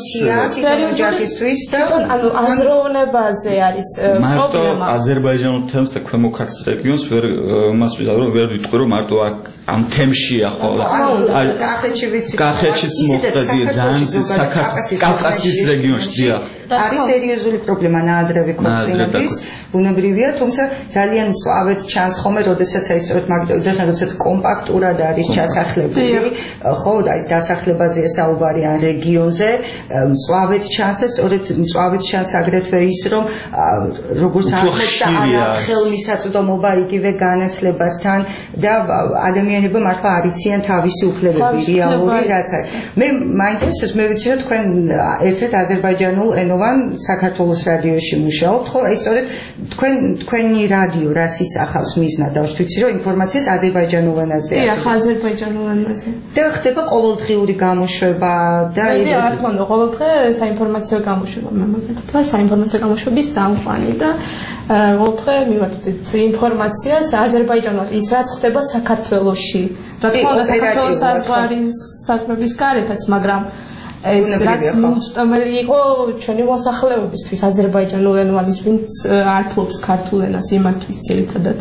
ოჯახისთვის და ანუ აზროვნებაზე არის პრობლემა. აზერბაიჯანულ თემს და ქვემო ქართლის რეგიონს ვერ მას ვიზავრო ვერ ვიტყვი რომ მარტო აქ ამ თემშია ხო აი კახეთში ვიცი კახეთშიც მოხდა ძალიან კავკასიის რეგიონში დიახ არის სერიოზული პრობლემა ნაადრევი ქორწინების ბუნებრივია თუმცა ძალიან მწვავედ ჩანს ხოლმე როდესაც აი სწორედ მაგდროულად როდესაც კომპაქტურად არის ჩასახლებული ხო და ის დასახლებაზეა საუბარი ან რეგიონზე მწვავედ ჩანს და სწორედ მწვავედ ჩანს აგრეთვე ის რომ როგორც ახლა ხელმისაწვდომობა იგივე განათლებასთან და ადამიანებმა მართლა არიციან თავისი უფლებები რეალური რაც არის მე მაინტერესებს მე ვიცი რომ თქვენ ერთ-ერთ აზერბაიჯანულ ენოვან საქართველოს რადიოში მუშაობთ ხო აი სწორედ თქვენ თქვენი რადიო რას ისახავს მიზნად და ვთქვი რომ ინფორმაციას აზერბაიჯანულ ენაზე აქვს. დიახ, აზერბაიჯანულ ენაზე. და ხდება ყოველდღიური გამოშვება და მე რა თქმა უნდა ყოველდღე საინფორმაციო გამოშვება მე მაგალითად საინფორმაციო გამოშვების წამყვანი და ყოველდღე მივაწვდით ინფორმაციას აზერბაიჯანულ ის რაც ხდება საქართველოში. რა თქმა უნდა საქართველოს საზღვარის საზღვრების გარეთაც, მაგრამ ეს რაც მუსტამელი იყო ჩვენი მოსახლეობისთვის აზერბაიჯანულ ენალის ვინც არ ფლობს ქართულ ენას იმათთვის ძირითადად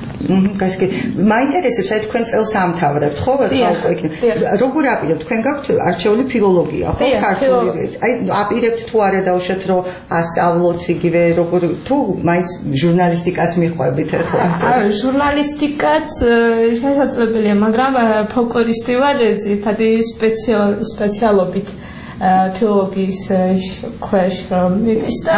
გასკი მაინტერესებს აი თქვენ წელს ამთავრებთ ხო ვერ ხო იქნება როგორ აპირებთ თქვენ გაქვთ არჩეული ფილოლოგია ხო ქართული აი აპირებთ თუ არა დავუშვათ რომ ასწავლოთ იგივე როგორ თუ მაინც ჟურნალისტიკას მიყვებით ახლა აი ჟურნალისტიკაც შესაძლებელია მაგრამ ფოლკლორისტი ვარ ძირითადი სპეციალობით ფილოლოგიის ქვეშ მიდის და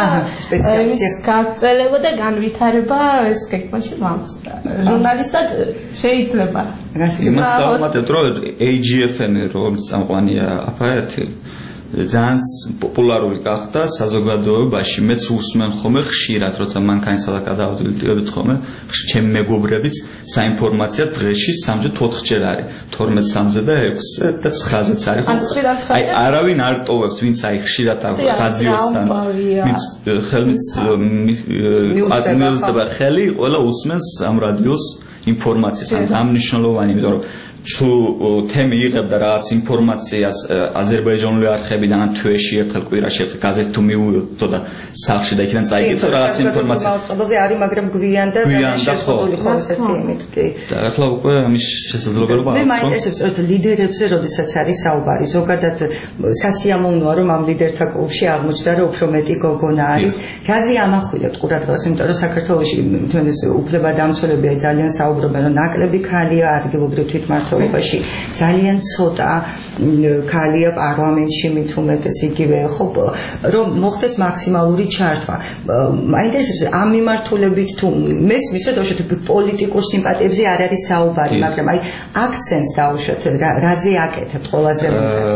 ის გაგრძელება და განვითარება ეს გეგმაში მაქვს და ჟურნალისტად შეიძლება იმას დავუმატებთ რომ A G F M როგორც წამყვანია აფაეთი ძალიან პოპულარული გახდა საზოგადოებაში მეც უსმენ ხომ ხშირად როცა მანქანისა და გადავდივით ხომ ჩემი მეგობრებიც საინფორმაციო დღეში სამჯერ ოთხჯერ არის თორმეტ სამზე და ექვსზე და ცხრაზეც არის აი არავინ არ ტოვებს ვინც აი ხშირად რადიოსთან ვინც ხელმიც ატმევსდება ხელი ყველა უსმენს ამ რადიოს ინფორმაციას ამ დამნიშნულოვანი იმიტომ რომ თუ თემი იღებდა რაღაც ინფორმაციას აზერბაიჯანული არხებიდან ან თვეში ერთხელ კვირაში ერთხელ გაზეთი თუ მიუვიდო და სახლში და იქიდან წაიგებდა რაღაც ინფორმაცია მაუწყებელზე არის მაგრამ გვიან და ძალიან შეზღუდული ხო ესეთი იმით კი და ახლა უკვე ამის შესაძლებლობა აქვს მე მაინტერესებს სწორედ ლიდერებზე როდესაც არის საუბარი ზოგადად სასიამოვნოა რომ ამ ლიდერთა კლუბში აღმოჩნდა რომ უფრო მეტი გოგონა არის რაზე ამახვილებთ ყურადღებას იმიტომ რომ საქართველოში თუნდაც უფლებადამცველები ძალიან საუბრობენ რომ ნაკლები ქალია ადგილობრივ თვითმმართველ ძალიან ცოტა ქალია პარლამენტში მით უმეტეს იგივე ხო რომ მოხდეს მაქსიმალური ჩართვა მაინტერესებს ამ მიმართულებით თუ მესმის რომ დავუშვათ პოლიტიკურ სიმპათიებზე არ არის საუბარი მაგრამ აი აქცენტს დავუშვათ რაზე აკეთებთ ყველაზე მეტად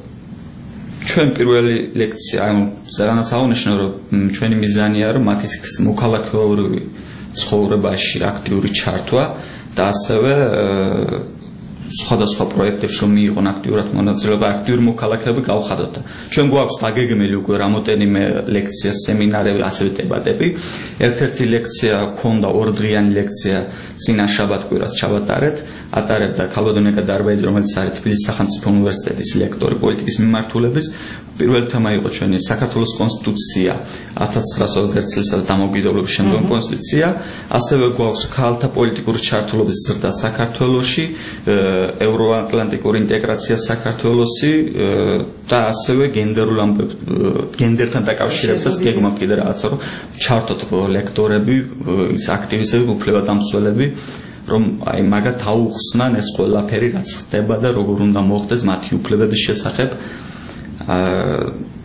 ჩვენ პირველი ლექცია ანუ ზანაც აღნიშნე რომ ჩვენი მიზანია რომ მათი მოქალაქეობრივი ცხოვრებაში აქტიური ჩართვა და ასევე სხვადასხვა პროექტებში რომ მიიღონ აქტიურად მონაწილეობა აქტიური მოქალაქეები გავხადოთ. ჩვენ გვაქვს დაგეგმილი უკვე რამოდენიმე ლექცია, სემინარები, ასევე დებატები. ერთ-ერთი ლექცია ქონდა ორდღიანი ლექცია წინა შაბათ-კვირას ჩავატარეთ. ატარებდა ქალბატონიკა დარბაიძე, რომელიც არის თბილისის სახელმწიფო უნივერსიტეტის ლექტორი პოლიტიკის მიმართულების. პირველი თემა იყო ჩვენი საქართველოს კონსტიტუცია ათას ცხრაასი ოცდაერთი წლისა და დამოუკიდებლობის შემდგომი კონსტიტუცია. ასევე გვაქვს ქალთა პოლიტიკური ჩართულობის ზრდა საქართველოში. ევროატლანტიკური ინტეგრაცია საქართველოსი და ასევე გენდერულ გენდერთან დაკავშირებასაც გეგმა კიდე რაღაცა რომ ჩართოთ ლექტორები, ის აქტივისტები, უფლებადამცველები რომ აი მაგათ აუხსნან ეს ყველაფერი რაც ხდება და როგორ უნდა მოხდეს მათი უფლებების შესახებ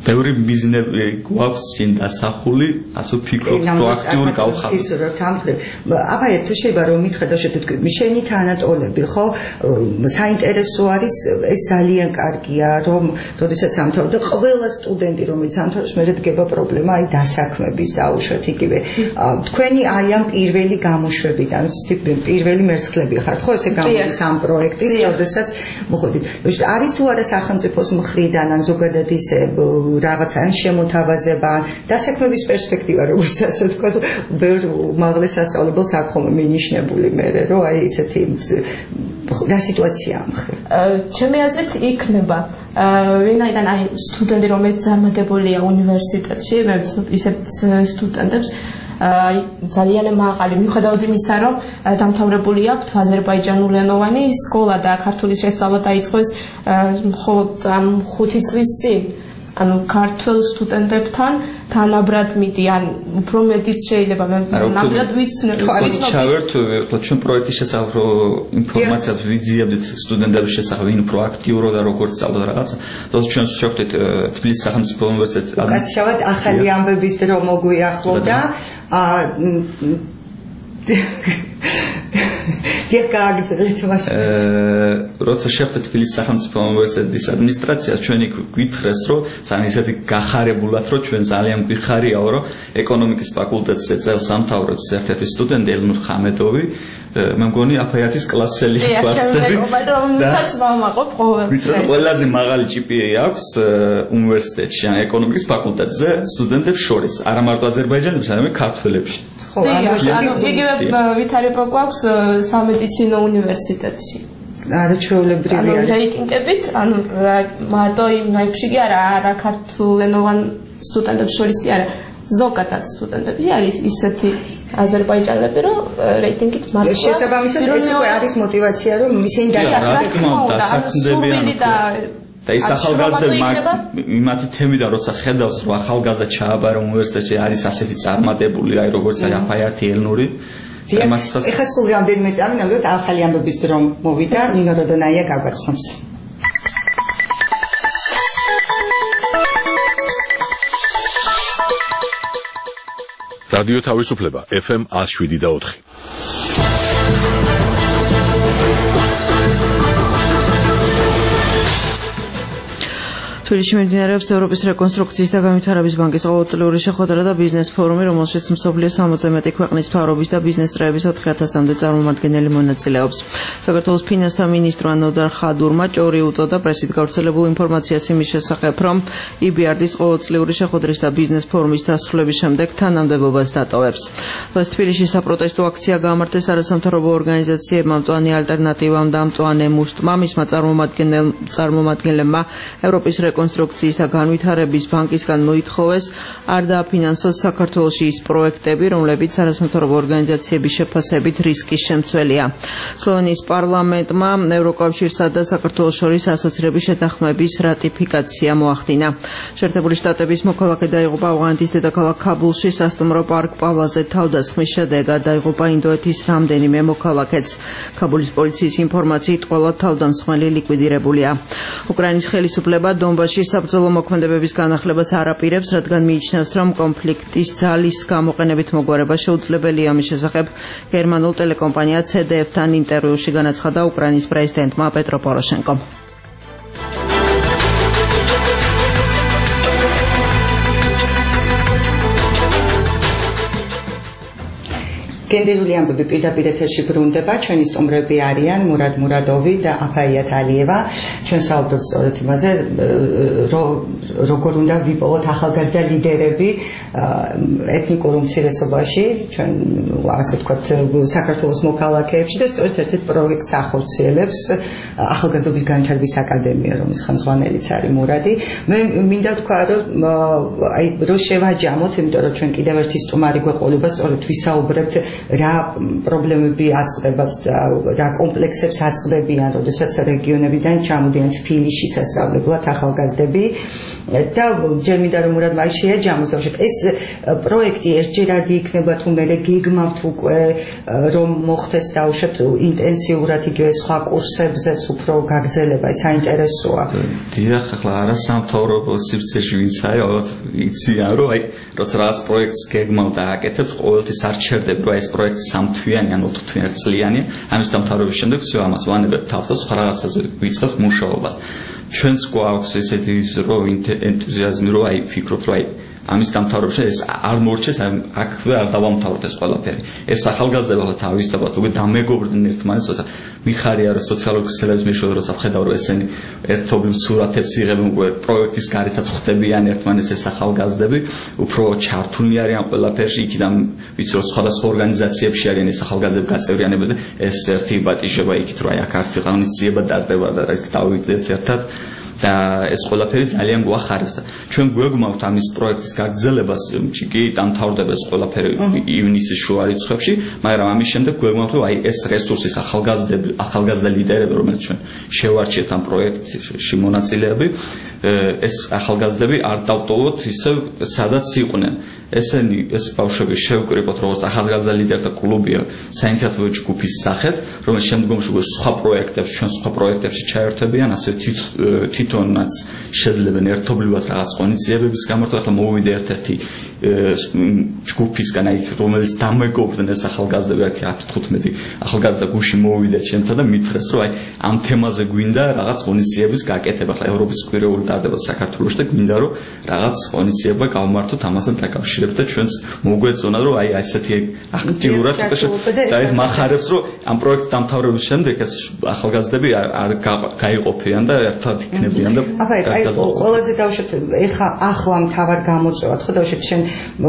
ბევრი მიზნები გვაქვს წინ დასახული, ასე ვფიქრობ, პროაქტიულ გავხადოთ. ის რა თამხლე. აბა თუ შეიძლება რომ მითხრათ მიშენი თანატოლები, ხო? საინტერესო არის ეს ძალიან კარგია, რომ როდესაც ამთავრდა ყველა სტუდენტი რომელიც ამთავრებს მე დგება პრობლემა აი დასაქმების დაუშვათ იგივე. თქვენი აი ამ პირველი გამოშვებიდან, პირველი მერცხლები ხართ, ხო ესე გამოდის ამ პროექტის, როდესაც მოხდით. არის თუ არა სახელმწიფოს მხრიდან ან ზოგადად ისე რაღაც ან შემოთავაზება, დასაქმების პერსპექტივა, როგორც ასე ვთქვათ, ბევრ უმაღლეს სასწავლებელს აქ ხომ მინიშნებული მე, რომ აი ესეთი რა სიტუაცია ამხრივ. ჩემი აზრით იქნება ვინაიდან აი სტუდენტი რომელიც დამატებულია უნივერსიტეტში, მე ისეთ სტუდენტებს აი ძალიან მაღალი მიუხედავად იმისა რომ დამთავრებული აქვს აზერბაიჯანულენოვანი სკოლა და ქართული შესწავლა დაიწყოს მხოლოდ ხუთი წლის წინ. ანუ ქართულ სტუდენტებთან თანაბრად მიდიან, უფრო მეტიც შეიძლება ნამდვილად ვიცნობ. ჩავერთ ჩვენ პროექტის შესახებ ინფორმაციას ვიძიებდით სტუდენტების შესახებ, ვინ პროაქტიურად და როგორც სწავლა რაღაცა. როდესაც ჩვენ შევხვდით თბილისის სახელმწიფო უნივერსიტეტში. კაცშავად ახალი ამბების დრო მოგვიახლოვდა. დიაგნოზით მაშინ. როცა შევხვდით თბილისის სახელმწიფო უნივერსიტეტის ადმინისტრაციას, ჩვენი გითხრეს, რომ ძალიან ისეთი გახარებულად, რომ ჩვენ ძალიან გვიხარიაო, რომ ეკონომიკის ფაკულტეტზე წელს ამთავრებს ერთ-ერთი სტუდენტი ელნურ ხამედოვი. მე მგონი აფაიათის კლასელი კლასები. და ყველაზე მაღალი ჯი პი ეი აქვს უნივერსიტეტში, ან ეკონომიკის ფაკულტეტზე სტუდენტებს შორის, არა მარტო აზერბაიჯანელებს, არამედ ქართველებში. ხო, ანუ იგივე ვითარება გვაქვს სამედიცინო უნივერსიტეტში. არა ჩვეულებრივი არის. ანუ რეიტინგებით, ანუ მარტო იმ ნაიფში კი არა, არა ქართულენოვან სტუდენტებს შორის კი არა, ზოგადად სტუდენტებში არის ისეთი აზერბაიჯანელები, რომ რეიტინგით მარტო შესაბამისად ეს უკვე არის мотиваცია, რომ ისინი დასაქმდებიან და ის ახალგაზრდები იმათი თემიდან როცა ხედავს რომ ახალგაზრდა ჩააბარა უნივერსიტეტში არის ასეთი წარმატებული აი როგორც აი აფაიათი ელნური ეხლა სულ რამდენიმე წამი ნამდვილად ახალი ამბების დრო მოვიდა ნინო როდონაია გაგვაცნობს რადიო თავისუფლება ეფ ემ one oh seven და four. თბილისში მიმდინარეობს ევროპის რეკონსტრუქციის და განვითარების ბანკის ყოველწლიური შეხვედრა და ბიზნეს ფორუმი, რომელშიც მსოფლიოს სამოცზე მეტი ქვეყნის მთავრობის და ბიზნეს წრეების ოთხი ათასამდე წარმომადგენელი მონაწილეობს. საქართველოს ფინანსთა მინისტრმა ნოდარ ხადურმა ჭორი უწოდა პრესით გავრცელებულ ინფორმაციას იმის შესახებ, რომ ი ბი არ დის ყოველწლიური შეხვედრის და ბიზნეს ფორუმის დასრულების შემდეგ თანამდებობას დატოვებს. დღეს თბილისში საპროტესტო აქცია გაამართლეს არასამთავრობო ორგანიზაციებმა, მწვანე ალტერნატივამ და მწვანე მუშტმა, მისმა წარმომადგენლებმა ევროპის რეკონსტრუქციის და განვითარების ბანკისგან მოითხოვეს არ დააფინანსოს საქართველოში ის პროექტები, რომლებიც არასამთავრობო ორგანიზაციების შეფასებით რისკის შემცველია. სლოვენიის პარლამენტმა ევროკავშირსა და საქართველოს შორის ასოცირების შეთანხმების რატიფიკაცია მოახდინა. შეერთებული შტატების მოქალაქე დაიღუპა ავღანეთის დედაქალაქ ქაბულში სასტუმრო პარკ პავლაზე თავდასხმის შედეგად დაიღუპა ინდოეთის რამდენიმე მოქალაქეც. ქაბულის პოლიციის ინფორმაციით ყველა თავდამსხმელი ლიკვიდირებულია. უკრაინის ხელისუფლება დონბასში საბრძოლო მოქმედებების განახლებას არ აპირებს, რადგან მიიჩნევს, რომ კონფლიქტის ძალის გამოყენებით მოგვარება შეუძლებელია. ამის შესახებ გერმანულ ტელეკომპანია ცე დე ეფ-თან ინტერვიუში განაცხადა უკრაინის პრეზიდენტმა პეტრო პოროშენკომ. გენდერული ამბები პირდაპირ ეთერში ბრუნდება. ჩვენი სტუმრები არიან მურად მურადოვი და აფაიათ ალიევა. ჩვენ საუბრობთ სწორედ იმაზე, როგორ უნდა ვიპოვოთ ახალგაზრდა ლიდერები ეთნიკურ უმცირესობაში, ჩვენ ასე ვთქვათ, საქართველოს მოქალაქეებში და სწორედ ერთ-ერთ პროექტს ახორციელებს ახალგაზრდობის განვითარების აკადემია, რომლის ხელმძღვანელიც არის მურადი. მე მინდა ვთქვა, რომ აი რო შევაჯამოთ, იმიტომ რომ ჩვენ კიდევ ერთი სტუმარი გვეყოლება, სწორედ ვისაუბრებთ რა პრობლემები აწყდებათ და რა კომპლექსებს აწყდებიან, როდესაც რეგიონებიდან ჩამოდიან თბილისში სასწავლებლად ახალგაზრდები. და ჯერ მინდა რომ მურადმა აი შეაჯამოს და ეს პროექტი ერთჯერადი იქნება თუ მე გეგმავთ უკვე რომ მოხდეს დაუშვათ ინტენსიურად იგივე სხვა კურსებზეც უფრო გაგრძელება საინტერესოა. დიახ, ახლა არა სამთავრობო სივრცეში ვინც არის, ალბათ იციან რომ აი როცა რაღაც პროექტს გეგმავ და აკეთებ, ყოველთვის არ ჩერდებ რომ აი ეს პროექტი სამთვიანი ან ოთხთვიანი წლიანი, ამის დამთავრების შემდეგ всё ამას ვანებებ თავს და სხვა რაღაცაზე ვიწყებ მუშაობას. ჩვენს გვაქვს ესეთი რომ ენთუზიაზმი რომ აი ფიქრობ რომ აი ამის დამთავრებაში ეს არ მორჩეს აქვე არ დავამთავროთ ეს ყველაფერი. ეს ახალგაზრდები თავისთავად უკვე დამეგობრდნენ ერთმანეთს, როცა მიხარია რომ სოციალურ ქსელებს მეშვიდე როცა ვხედავ რომ ესენი ერთობლივ სურათებს იღებენ უკვე პროექტის გარეთაც ხვდებიან ერთმანეთს ეს ახალგაზრდები, უფრო ჩართულნი არიან ყველაფერში, იქიდან ვიცი რომ სხვადასხვა ორგანიზაციებში არიან ეს ახალგაზრდები გაწევრიანებულნი და ეს ერთი იბატიჟება იქით რომ აი აქ არც ღონისძიება დარდება და ის დავიწყეთ ერთად და ეს ყველაფერი ძალიან გვახარებს და ჩვენ გვეგმავთ ამის პროექტის გაგრძელებას კი დამთავრდება ეს ყველაფერი ივნისის შუა რიცხვებში, მაგრამ ამის შემდეგ გვეგმავთ რომ აი ეს რესურსის ახალგაზრდები, ახალგაზრდა ლიდერები, რომელთაც ჩვენ შევარჩიეთ ამ პროექტში მონაწილეები, ეს ახალგაზრდები არ დავტოვოთ ისევ სადაც იყვნენ. ესენი ეს ბავშვები შევკრიბოთ როგორც ახალგაზრდა ლიდერთა კლუბია საინიციატივო ჯგუფის სახით, რომელიც შემდგომში სხვა პროექტებს, ჩვენ სხვა პროექტებში ჩაერთვებიან, ასე თვითონაც შეძლებენ ერთობლივად რაღაც ღონისძიებების გამართვა, ახლა მოვიდა ერთ-ერთი ჯგუფისგან, აი რომელიც დამეგობრდნენ ეს ახალგაზრდები, ერთი ათი თხუთმეტი ახალგაზრდა გუში მოვიდა ჩემთან და მითხრეს, რომ აი ამ თემაზე გვინდა რაღაც ღონისძიების გაკეთება, ახლა ევროპის კვირეული ტარდება საქართველოში და გვინდა რომ რაღაც ღონისძიება გავმართოთ ამასთან დაკავშირებით და ჩვენს მოგვეწონა რომ აი ასეთი აქტიურად და ეს მახარებს რომ ამ პროექტის დამთავრების შემდეგ ეს ახალგაზრდები არ გაიყოფიან და ერთად იქნებიან და აი ყველაზე დავუშვათ ეხა ახლა მთავარ გამოწვევად ხო დავუშვათ შენ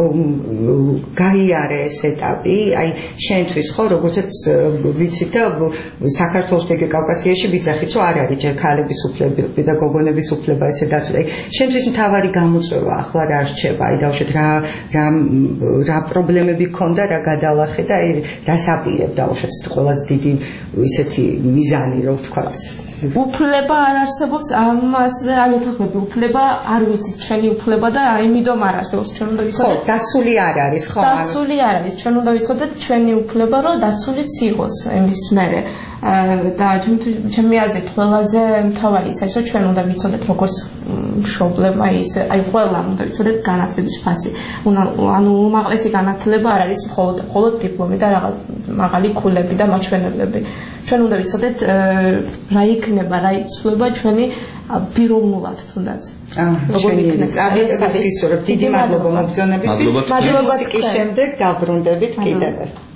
გაიარე ეს ეტაპი აი შენთვის ხო როგორცაც ვიცით და საქართველოს და კავკასიაში ვიძახით რომ არ არის ჯერ ქალების უფლებები და გოგონების უფლება ესე დაცული. შენთვის მთავარი გამოწვევა ახლა რა რჩება? აი დავუშვათ რა რა რა პრობლემები ქონდა, რა გადალახე და აი რას აპირებ დავუშვათ ყველაზე დიდი ისეთი მიზანი რო ვთქვა. უფლება არ არსებობს ამას არ ეთახმები უფლება არ ვიცით ჩვენი უფლება და აიმედომ არ არსებობს ჩვენ უნდა ვიცოდეთ ხო დაცული არ არის ხო დაცული არ არის ჩვენ უნდა ვიცოდეთ ჩვენი უფლება რომ დაცულიც იყოს იმის მერე და ჩემი აზრით ყველაზე მთავარი ის არის რომ ჩვენ უნდა ვიცოდეთ როგორც პრობლემა ის აი ყველა უნდა ვიცოდეთ განათლების ფასი ანუ უმაღლესი განათლება არ არის მხოლოდ მხოლოდ დიპლომი და რაღაც მაღალი ქულები და მაჩვენებლები ჩვენ უნდა ვიცოდეთ რა იქნება რა იცვლება ჩვენი პიროვნულად თუნდაც როგორ იქნება წარგებით ისურვებ დიდი მადლობა მოგზაურობისთვის მუსიკის შემდეგ დაბრუნდებით კიდევ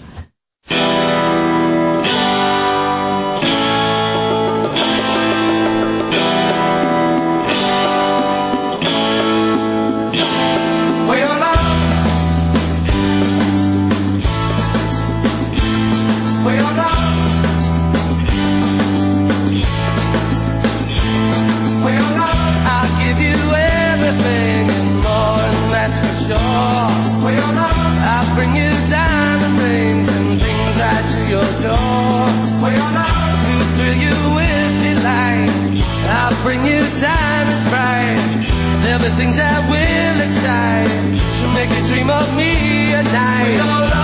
Things that will excite to make you dream of me at night. For your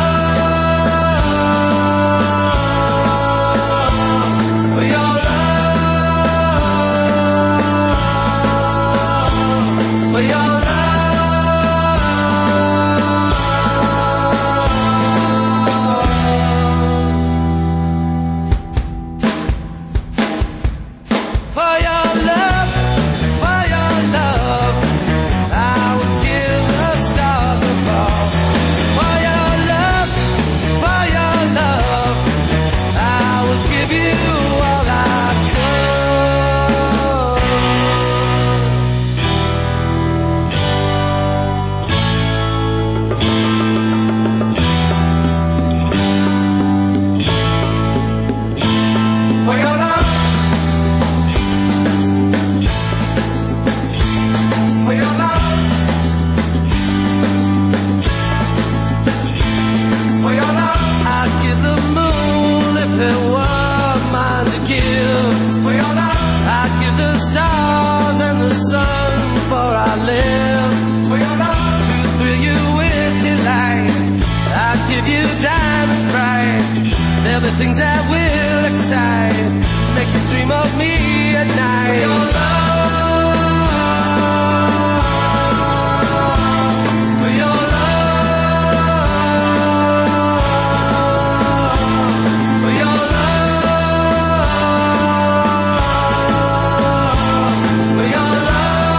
love, for your love, for your love. They're the things that will excite, make you dream of me at night. Your love, for your love, for your love, for your love.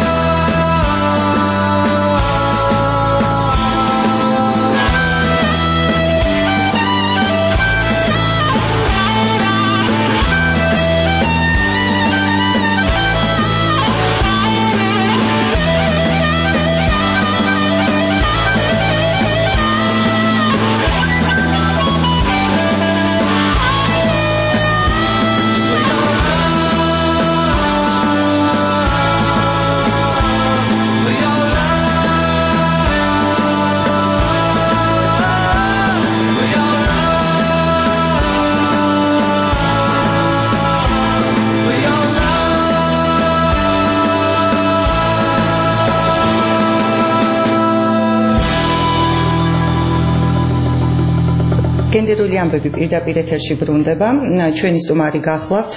გენდერული ამბები პირდაპირ ეთერში ბრუნდება. ჩვენი სტუმარი გახლავთ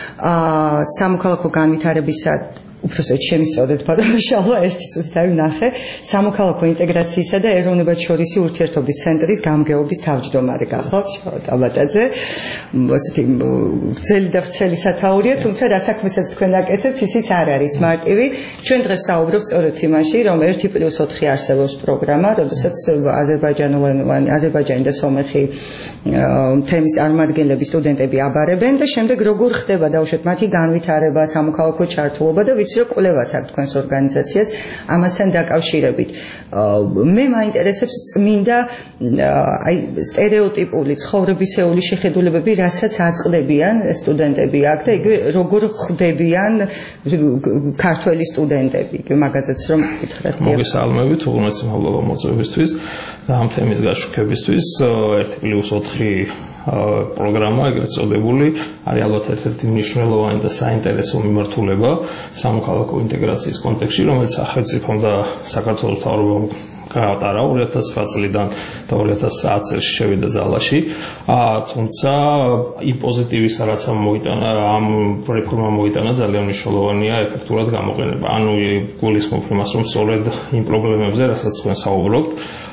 სამოქალაქო განვითარებისა უბრალოდ შემისწოდეთ ფადაშალა ერთი წუთი ვნახე სამოქალაქო ინტეგრაციისა და ეროვნებათშორისი ურთიერთობის ცენტრის გამგეობის თავმჯდომარე გახლავთ ტაბატაძე. ასეთი გრძელი და ვრცელი სათაურია, თუმცა რა საქმესაც თქვენ აკეთებთ, ისიც არ არის მარტივი. ჩვენ დღეს საუბრობთ სწორედ იმაში, რომ ერთი პლუს ოთხი არსებობს პროგრამა, როდესაც აზერბაიჯანულენოვანი აზერბაიჯანი და სომეხი თემის წარმომადგენლები სტუდენტები აბარებენ და შემდეგ როგორ ხდება დაუშვათ მათი განვითარება, სამოქალაქო ჩართულობა და ვიცი რომ კვლევაც აქვს თქვენს ორგანიზაციას ამასთან დაკავშირებით. მე მაინტერესებს წმინდა აი სტერეოტიპული ცხოვრებისეული შეხედულებები, რასაც აწყდებიან სტუდენტები აქ და იგივე როგორ ხდებიან ქართველი სტუდენტები. მაგაზეც რომ გითხრათ. მოგესალმებით, უღრმესი მადლობა მოწვევისთვის და ამ თემის გაშუქებისთვის. ერთი პლუს ოთხი პროგრამა, ეგრეთ წოდებული, არის ალბათ ერთ-ერთი მნიშვნელოვანი და საინტერესო მიმართულება სამოქალაქო ინტეგრაციის კონტექსტში, რომელიც სახელმწიფომ და საქართველოს მთავრობამ გაატარა ორი ათას ცხრა წლიდან და ორი ათას ათი წელს შევიდა ძალაში. თუმცა იმ პოზიტივის რაც ამ მოიტანა, ამ რეფორმამ მოიტანა ძალიან მნიშვნელოვანია ეფექტურად გამოყენება. ანუ გულისხმობ იმას, რომ სწორედ იმ პრობლემებზე, რასაც თქვენ საუბრობთ,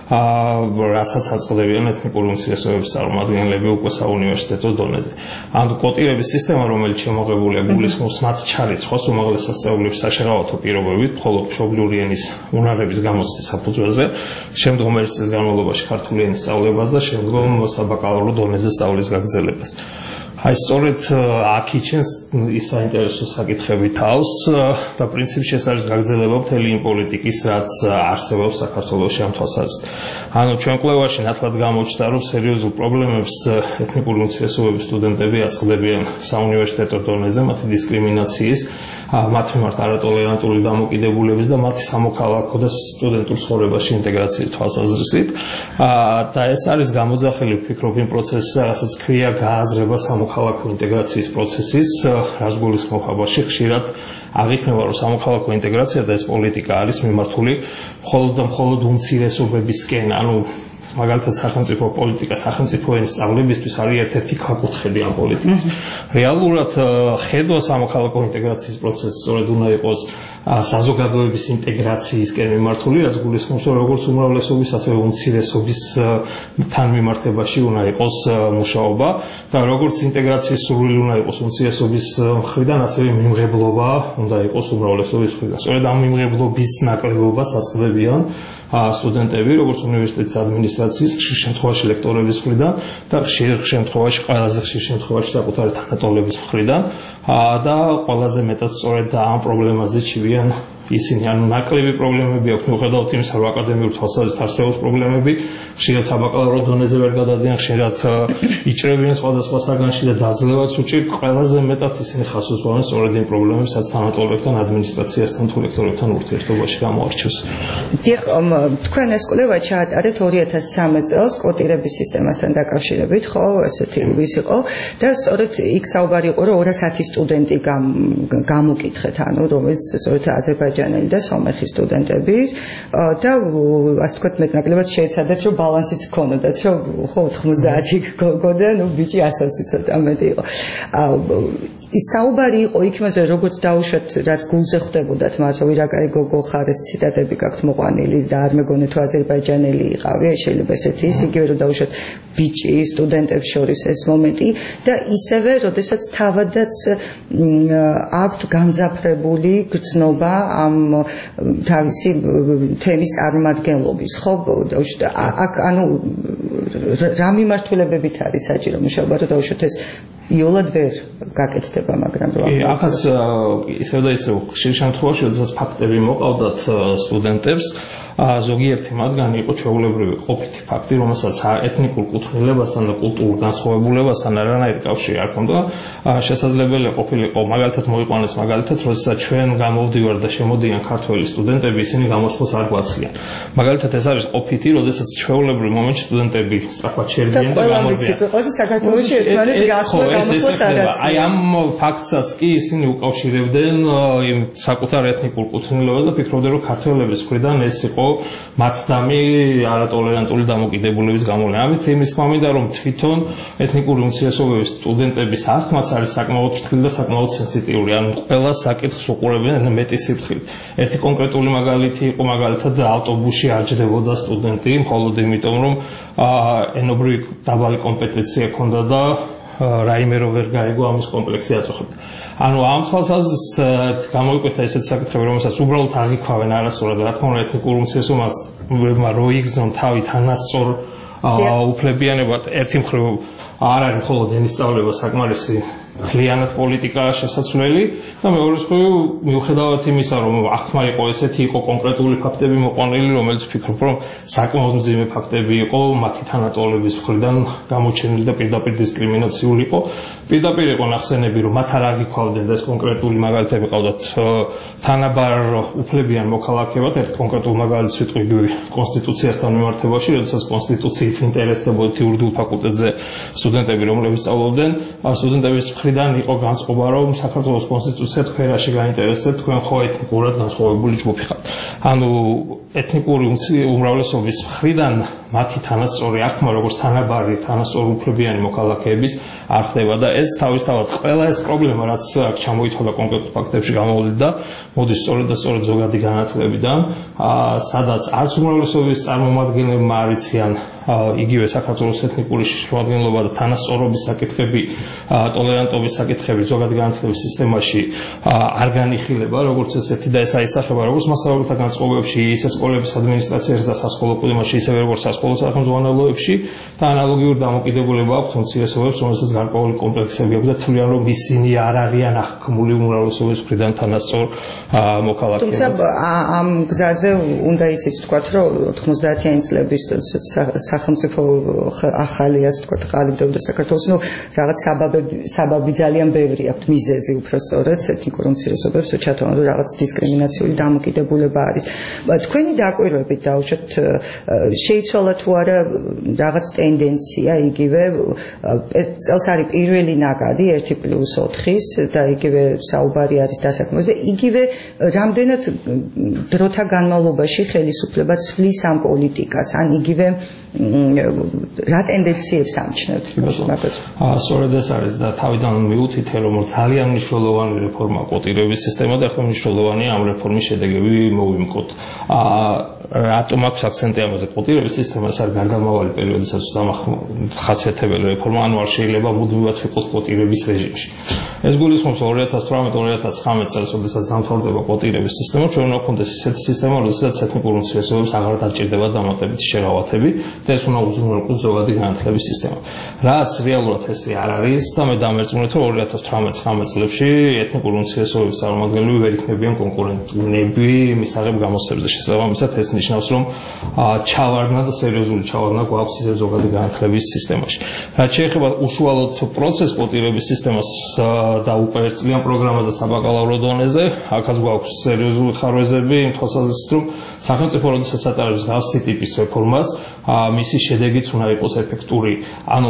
რასაც აწყდებიან ეთნიკური უმცირესობების წარმომადგენლები უკვე საუნივერსიტეტო დონეზე. ან კვოტირების სისტემა, რომელიც შემოღებულია, გულისხმობს მათ ჩარიცხვას უმაღლეს სასწავლებლების საშეღავათო პირობებით, მხოლოდ მშობლიური ენის უნარების გამოცდის საფუძველზე, შემდგომ ერთ წლის განმავლობაში ქართული ენის სწავლებას და შემდგომ საბაკალავრო დონეზე სწავლის გაგრძელებას. აი სწორედ აქ იჩენს ის საინტერესო საკითხები თავს და პრინციპში ეს არის გაგრძელება მთელი იმ პოლიტიკის, რაც არსებობს საქართველოში ამ თვალსაზრისით. ანუ ჩვენ კვლევაში ნათლად გამოჩნდა, რომ სერიოზულ პრობლემებს ეთნიკური უმცირესობების სტუდენტები აწყდებიან საუნივერსიტეტო დონეზე, მათი დისკრიმინაციის, მათ მიმართ არატოლერანტული დამოკიდებულების და მათი სამოქალაქო და სტუდენტურ ცხოვრებაში ინტეგრაციის თვალსაზრისით. და ეს არის გამოძახილი ვფიქრობ იმ პროცესზე, რასაც ქვია გააზრება სამოქალაქო ინტეგრაციის პროცესის, რაც გულისხმობს აბაში ხშირად აღიქმება, რომ სამოქალაქო ინტეგრაცია და ეს პოლიტიკა არის მიმართული მხოლოდ და მხოლოდ უმცირესობებისკენ, ანუ მაგალითად სახელმწიფო პოლიტიკა, სახელმწიფო ენის სწავლებისთვის არის ერთ-ერთი ქვაკუთხედი ამ პოლიტიკის. რეალურად ხედვა სამოქალაქო ინტეგრაციის პროცესი სწორედ უნდა იყოს საზოგადოების ინტეგრაციისკენ მიმართული, რაც გულისხმობს, რომ როგორც უმრავლესობის, ასევე უმცირესობის თან მიმართებაში უნდა იყოს მუშაობა და როგორც ინტეგრაციის სურვილი უნდა იყოს უმცირესობის მხრიდან, ასევე მიმღებლობა უნდა იყოს უმრავლესობის მხრიდან. სწორედ ამ მიმღებლობის ნაკლებობას აწყდებიან სტუდენტები, როგორც უნივერსიტეტის ადმინისტრაციის, ხშირ შემთხვევაში ლექტორების მხრიდან და ხშირ შემთხვევაში, ყველაზე ხშირ შემთხვევაში საკუთარი თანატოლების მხრიდან და ყველაზე მეტად სწორედ ამ პრობლემაზე ჩივიან ისინი. ანუ ნაკლები პრობლემები აქვს, მიუხედავად იმისა, რომ აკადემიურ თვალსაზრისით არსებობს პრობლემები, ხშირად საბაკალავრო დონეზე ვერ გადადიან, ხშირად იჭრებიან სხვადასხვა საგანში და დაძლევაც უჭირთ. ყველაზე მეტად ისინი ხაზს უსვამენ სწორედ იმ პრობლემებს, რაც თანატოლებთან, ადმინისტრაციასთან თუ ლექტორებთან ურთიერთობაში გამოარჩევს. დიახ, თქვენ ეს კვლევა ჩაატარეთ ორი ათას ცხრამეტ წელს კვოტირების სისტემასთან დაკავშირებით, ხო, ესეთი ვის იყო და სწორედ იქ საუბარი იყო, რომ ორას ათი სტუდენტი გამოკითხეთ, ანუ რომელიც სწორედ აზერბაიჯანის აზერბაიჯანელი და სომეხი სტუდენტები და ასე ვთქვათ მეტნაკლებად შეეცადათ რომ ბალანსიც ქონოდათ რომ ხო ოთხმოცდაათი გოგო და ნუ ბიჭი ასოცი ცოტა მეტი იყო ის საუბარი იყო იქ იმაზე როგორც დაუშვათ რაც გულზე ხვდებოდათ მას რომ ვირაკარი გოგო ხარ ეს ციტატები გაქვთ მოყვანილი და არ მეგონე თუ აზერბაიჯანელი იყავი შეიძლება ესეთი ის იგივე რომ დაუშვათ ბიჭი სტუდენტებს შორის ეს მომენტი და ისევე როდესაც თავადაც აქვთ გამძაფრებული გრძნობა ამ თავისი თემის წარმომადგენლობის ხო აქ ანუ რა მიმართულებებით არის საჭირო მუშაობა რომ დაუშვათ ეს იოლად ვერ გაკეთდება მაგრამ რა აქაც ისევ და ისევ ხშირ შემთხვევაში როდესაც ფაქტები მოყავდათ სტუდენტებს ზოგიერთი მათგანი იყო ჩვეულებრივი ყოფითი ფაქტი, რომელსაც ეთნიკურ კუთვნილებასთან და კულტურულ განსხვავებულებასთან არანაირი კავშირი არ ჰქონდა. შესაძლებელი ყოფილიყო მაგალითად მოიყვანეს მაგალითად, როდესაც ჩვენ გამოვდივარ და შემოდიან ქართველი სტუდენტები, ისინი გამოსვლას არ გვაცლიან. მაგალითად ეს არის ყოფითი, როდესაც ჩვეულებრივ მომენტში სტუდენტები სწრაფად შერდიან და გამოვდიან. საქართველოში ერთმანეთს გასვლა გამოსვლას არ აცლიან. აი ამ ფაქტსაც კი ისინი უკავშირებდნენ იმ საკუთარ ეთნიკურ კუთვნილებას და ფიქრობდნენ, რომ ქართველების მხრიდან ეს იყო მათდამი არატოლერანტული დამოკიდებულების გამოვლენა. ამით იმის თქმა რომ თვითონ ეთნიკური უმცირესობების სტუდენტების აღქმაც არის საკმაოდ ფრთხილი და საკმაოდ სენსიტიური. ანუ ყველა საკითხს უყურებენ მეტი სიფრთხილით. ერთი კონკრეტული მაგალითი იყო მაგალითად ავტობუსში არ ჯდებოდა სტუდენტი, მხოლოდ იმიტომ რომ ენობრივი დაბალი კომპეტენცია ჰქონდა და რაიმე რო ვერ გაიგო ამის კომპლექსი აწუხებდა. ანუ ამ თვალსაზრისით გამოიკვეთა ესეთი საკითხები, რომელსაც უბრალოდ არ იკავენ არასწორად, რა თქმა უნდა, ეთნიკურ უმცირესობებმა რო იგრძნონ თავი თანასწორ უფლებიანებად, ერთი მხრივ არ არის მხოლოდ ენის სწავლება საკმარისი მთლიანად პოლიტიკაა შესაძლებელი და მეორე მხრივ მიუხედავად იმისა, რომ აღქმა იყო ესეთი იყო კონკრეტული ფაქტები მოყვანილი, რომელიც ვფიქრობ, რომ საკმაოდ მძიმე ფაქტები იყო მათი თანატოლების მხრიდან გამოჩენილი და პირდაპირ დისკრიმინაციული იყო. პირდაპირ იყო ნახსენები, რომ მათ არ აღიქვავდნენ და ეს კონკრეტული მაგალითები ყავდათ თანაბარ უფლებიან მოქალაქეებად, ერთ კონკრეტულ მაგალითს ვიტყვი კონსტიტუციასთან მიმართებაში, როდესაც კონსტიტუციით ინტერესდებოდათ იურიდიულ ფაკულტეტზე სტუდენტები, რომლებიც სწავლობდნენ, სტუდენტების მხრიდან იყო განწყობა, რომ საქართველოს კონსტიტუცია თქვენ რაში გაინტერესებთ, თქვენ ხო ეთნიკურად განსხვავებული ჯგუფი ხართ. ანუ ეთნიკური უმრავლესობის მხრიდან მათი თანასწორი აღქმა, როგორც თანაბარი თანასწორი უფლებიანი მოქალაქეების არ ხდება და ეს თავისთავად ყველა ეს პრობლემა, რაც აქ ჩამოითვალა კონკრეტულ ფაქტებში გამოვლინდა, მოდის სწორედ და სწორედ ზოგადი განათლებიდან, სადაც არც უმრავლესობის წარმომადგენლებმა არ იციან იგივე საქართველოს ეთნიკური შემადგენლობა და თანასწორობის საკითხები, ტოლერანტობის საკითხები ზოგადი განათლების სისტემაში არ განიხილება, როგორც ესეთი და ეს აისახება როგორც მასწავლებლთა განწყობებში, ისე სკოლების ადმინისტრაციებში და სასკოლო კოდებში, ისევე როგორც სასკოლო სახელმძღვანელოებში და ანალოგიური დამოკიდებულება აქვს უმცირესობებს, რომელსაც გარკვეული კომპლექსები აქვს და თვლიან, რომ ისინი არ არიან აღქმული უმრავლესობის მხრიდან თანასწორ მოქალაქეებად. თუმცა ამ გზაზე უნდა ისიც ვთქვათ, რომ ოთხმოცდაათიანი წლების სახელმწიფო ახალი ასე ვთქვათ ყალიბდებოდა საქართველოს, ნუ რაღაც საბაბები საბაბი ძალიან ბევრი აქვს მიზეზი უფრო სწორედ ეთნიკურ უმცირესობებს ჩათვალა, რომ რაღაც დისკრიმინაციული დამოკიდებულება არის. თქვენი დაკვირვებით დაუშვათ შეიცვალა თუ არა რაღაც ტენდენცია იგივე წელს არის პირველი ნაკადი ერთი პლუს ოთხის და იგივე საუბარი არის დასაქმებაზე და იგივე რამდენად დროთა განმავლობაში ხელისუფლება ცვლის ამ პოლიტიკას ან იგივე რა ტენდენციებს ამჩნევთ მაგას? სწორედ ეს არის და თავიდან მიუთითე, რომ ძალიან მნიშვნელოვანი რეფორმა კვოტირების სისტემა და ახლა მნიშვნელოვანია ამ რეფორმის შედეგები მოვიმკოთ. რატომ აქვს აქცენტი ამაზე? კვოტირების სისტემა ეს არის გარდამავალი პერიოდისას დამახასიათებელი რეფორმა, ანუ არ შეიძლება მუდმივად ვიყოთ კვოტირების რეჟიმში. ეს გულისხმობს ორი ათას თვრამეტ ორი ათას ცხრამეტ წელს, როდესაც დამთავრდება კვოტირების სისტემა, ჩვენ უნდა გვქონდეს ისეთი სისტემა, როდესაც ეთნიკურ უმცირესობებს აღარ დაჭირდება დამატებითი შეღავათები და ეს უნდა უზრუნველყოს ზოგადი განათლების სისტემა. რაც რეალურად ესე არ არის და მე დამერწმუნეთ, რომ ორი ათას თვრამეტ ცხრამეტ წლებში ეთნიკურ უმცირესობების წარმომადგენლები ვერ იქნებიან კონკურენტები მისაღებ გამოცდებზე. შესაბამისად ეს ნიშნავს, რომ ჩავარდნა და სერიოზული ჩავარდნა გვაქვს ისე ზოგადი განათლების სისტემაში. რაც შეეხება უშუალოდ პროცესს კვოტირების სისტემას და უკვე ერთ წლიან პროგრამაზე საბაკალავრო დონეზე, აქაც გვაქვს სერიოზული ხარვეზები იმ თვალსაზრისით, რომ სახელმწიფო როდესაც ატარებს გავსი ტიპის რეფორმას, მისი შედეგიც უნდა იყოს ეფექტური. ანუ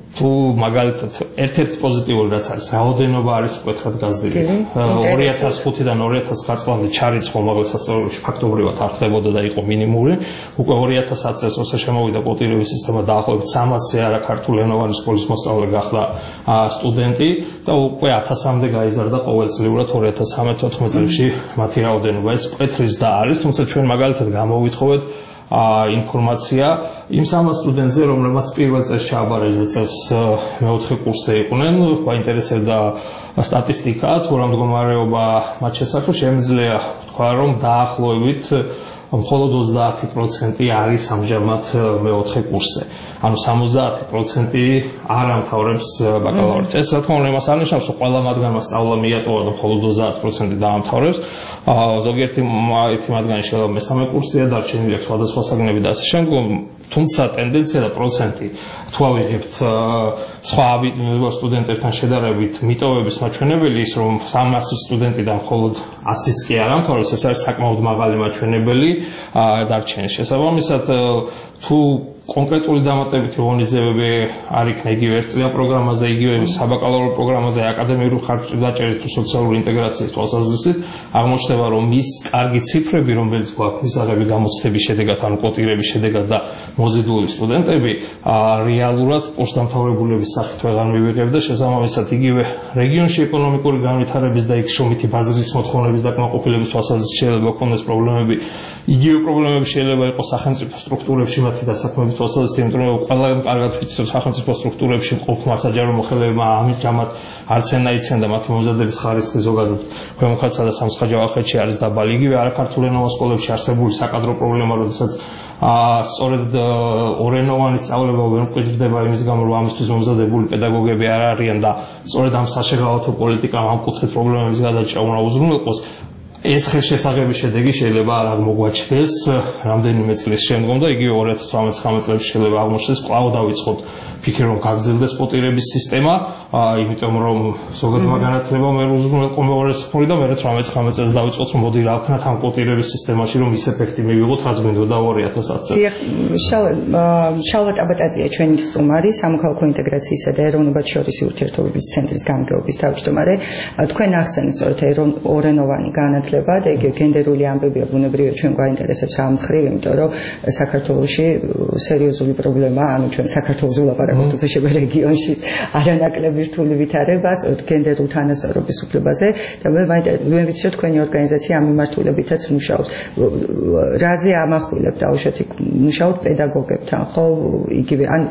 თუ მაგალითად ერთ-ერთი პოზიტიური რაც არის, რაოდენობა არის მკვეთრად გაზრდილი. ორი ათას ხუთიდან ორი ათას ცხრა წლამდე ჩარიცხვა უმაღლეს სასწავლებლებში ფაქტობრივად არ ხდებოდა და იყო მინიმური. უკვე ორი ათას ათი წელს როცა შემოვიდა კვოტირების სისტემა დაახლოებით სამასზე არა ქართულენოვანი სკოლის მოსწავლე გახდა სტუდენტი და უკვე ათასამდე გაიზარდა ყოველწლიურად ორი ათას ათორმეტ ოთხმეტ წლებში მათი რაოდენობა. ეს მკვეთრი ზრდა არის, თუმცა ჩვენ მაგალითად გამოვითხოვეთ ინფორმაცია იმ სამას სტუდენტზე, რომლებმაც პირველ წელს ჩააბარეს და წელს მეოთხე კურსზე იყვნენ, ხო ინტერესებდა სტატისტიკა, თუ რა მდგომარეობა მათ შესახებ, შემიძლია თქვა, რომ დაახლოებით მხოლოდ ოცდაათი პროცენტი არის ამჟამად მეოთხე კურსზე. ანუ სამოცდაათი პროცენტი არ ამთავრებს ბაკალავრს. ეს რა თქმა უნდა იმას არ ნიშნავს, რომ ყველა მათგანმა სწავლა მიატოვა და მხოლოდ ოცდაათი პროცენტი დაამთავრებს. ზოგიერთი მათგანი შეიძლება მესამე კურსია, დარჩენილი აქვს სხვადასხვა საგნები და ასე შემდგომ. თუმცა ტენდენცია და პროცენტი თუ ავიღებთ სხვა სტუდენტებთან შედარებით მიტოვების მაჩვენებელი ის რომ სამასი სტუდენტიდან მხოლოდ ასიც კი არ ამთავრებს, ეს არის საკმაოდ მაღალი მაჩვენებელი დარჩენის შესაბამისად თუ კონკრეტული დამატებითი ღონისძიებები არ იქნა იგივე ერთწლიან პროგრამაზე, იგივე საბაკალავრო პროგრამაზე, აკადემიური ხარჯაჭერის თუ სოციალური ინტეგრაციის თვალსაზრისით, აღმოჩნდება, რომ ის კარგი ციფრები, რომელიც გვაქვს მისაღები გამოცდების შედეგად, ანუ კვოტირების შედეგად და მოზიდული სტუდენტები, რეალურად პოსტდამთავრებულების სახით ვეღარ მივიღებთ და შესაბამისად იგივე რეგიონში ეკონომიკური განვითარების და იქ შრომითი ბაზრის მოთხოვნების დაკმაყოფილების თვალსაზრისით შეიძლება ქონდეს პრობლემები, იგივე პრობლემები შეიძლება იყოს სახელმწიფო სტრუქტურებში მათი დასაქმების თვალსაზრისით, იმიტომ რომ ყველა კარგად ვიცით, რომ სახელმწიფო სტრუქტურებში მყოფმა საჯარო მოხელებმა ამჟამად არც ენა იციან და მათი მომზადების ხარისხი ზოგადად ქვემო ქართლსა და სამცხე-ჯავახეთში არის დაბალი. იგივე არაქართულენოვან სკოლებში არსებული საკადრო პრობლემა, როდესაც სწორედ ორენოვანი სწავლება ვერ მკვიდრდება იმის გამო, რომ ამისთვის მომზადებული პედაგოგები არ არიან და სწორედ ამ საშეღავათო პოლიტიკამ ამ კუთხით პრობლემების გადაჭრა უნდა უზრუნველყოს. ეს ხელშესაღების შედეგი შეიძლება არ მოგვაჩნდეს რამდენიმე წლის შემდგომ და იგივე ორი ათას თვრამეტ წლებში შეიძლება აღმოჩნდეს კვლავ დავიწყოთ ფიქრი რომ გაგრძელდეს კვოტირების სისტემა, იმიტომ რომ ზოგადმა განათლებამ ვერ უზრუნველყო მეორე სფორი და მე თვრამეტ წელს დავიწყოთ რომ მოდი რა ვქნათ ამ კვოტირების სისტემაში რომ ის ეფექტი მივიღოთ რაც გვინდოდა ორი ათას ათი წელს. შალვა ტაბატაძია ჩვენი სტუმარი, სამოქალაქო ინტეგრაციისა და ეროვნებად შორისი ურთიერთობების ცენტრის გამგეობის თავმჯდომარე. თქვენ ახსენეთ სწორედ ორენოვანი განათლება და იგივე გენდერული ამბებია ბუნებრივია ჩვენ გვაინტერესებს ამ მხრივ, იმიტომ რომ საქართველოში სერიოზული პრობლემაა, ანუ ჩვენ საქართველოს ვულაპარაკობთ შეიძლება რეგიონში არანაკლები რთული ვითარებას გენდერულ თანასწორობის უფლებაზე და მე მე ვიცი რომ თქვენი ორგანიზაცია ამ მიმართულებითაც მუშაობს. რაზე ამახვილებთ დაუშვათ იქ მუშაობთ პედაგოგებთან, ხო? იგივე ან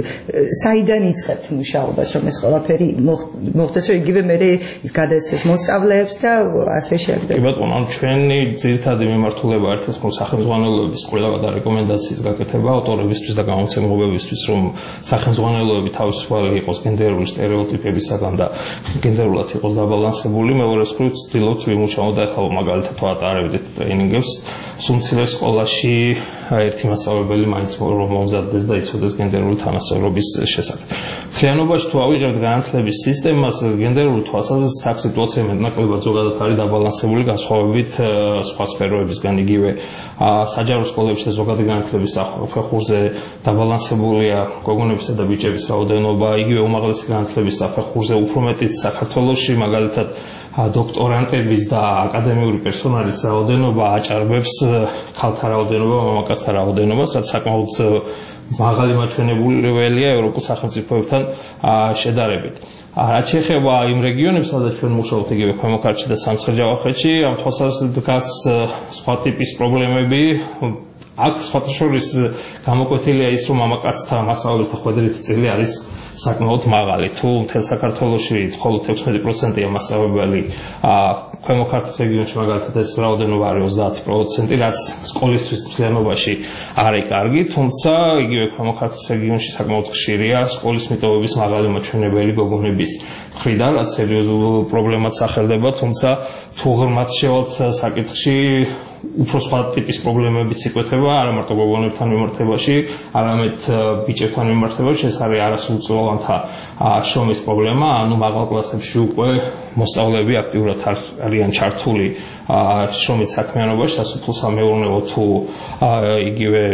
საიდან იწყებთ მუშაობას, რომ ეს ყველაფერი მოხდეს, რომ იგივე მე გადაეცეს მოსწავლეებს და ასე შემდეგ. კი ბატონო, ანუ ჩვენი ძირითადი მიმართულება არის სახელმძღვანელოების ყველა და რეკომენდაციის გაკეთება ავტორებისთვის და გამომცემლობებისთვის, რომ სახელმძღვანელოები თავისუფალი იყოს გენდერული სტერეოტიპებისაგან და გენდერულად იყოს დაბალანსებული. მეორე მხრივ ვცდილობთ ვიმუშაოთ და ახლა მაგალითად ვატარებდით ტრეინინგებს სუმცილერ სკოლაში ერთი მასწავლებელი მაინც რომ მომზადდეს და იცოდეს გენდერული თანასწორობის შესახებ. მთლიანობაში თუ ავიღებთ განათლების სისტემას, გენდერული თვალსაზრისით აქ სიტუაცია მეტნაკლებად ზოგადად არის დაბალანსებული განსხვავებით სხვა სფეროებისგან. იგივე საჯარო სკოლებში და ზოგადი განათლების საფეხურზე დაბალანსებულია გოგონებისა და ბიჭების რაოდენობა, იგივე უმაღლესი განათლების საფეხურზე უფრო მეტიც საქართველოში მაგალითად დოქტორანტების და აკადემიური პერსონალის რაოდენობა აჭარბებს ქალთა რაოდენობა მამაკაცთა რაოდენობას, რაც საკმაოდ მაღალი მაჩვენებელია ევროპულ სახელმწიფოებთან შედარებით. რაც შეეხება იმ რეგიონებს, სადაც ჩვენ მუშაობთ, იგივე ქვემო ქართლში და სამცხე-ჯავახეთში, ამ თვალსაზრისით დგას სხვა ტიპის პრობლემები. აქ სხვათა შორის გამოკვეთილია ის, რომ მამაკაცთა მასწავლებელთა ხვედრითი წილი არის საკმაოდ მაღალი. თუ მთელ საქართველოში მხოლოდ ექვსმეტი პროცენტია მასწავლებელი, ქვემო ქართლის რეგიონში მაგალითად ეს რაოდენობა არის ოცდაათი პროცენტი, რაც სკოლისთვის მთლიანობაში არ არის კარგი, თუმცა იგივე ქვემო ქართლის რეგიონში საკმაოდ ხშირია სკოლის მიტოვების მაღალი მაჩვენებელი გოგონების მხრიდან, რაც სერიოზულ პრობლემად სახელდება, თუმცა თუ ღრმად შევალთ საკითხში უფრო სხვა ტიპის პრობლემებიც იკვეთება, არა მარტო გოგონებთან მიმართებაში, არამედ ბიჭებთან მიმართებაში. ეს არის არასრულწლოვანთა შრომის პრობლემა, ანუ მაღალ კლასებში უკვე მოსწავლეები აქტიურად არიან ჩართული შრომით საქმიანობაში, სასოფლო-სამეურნეო თუ იგივე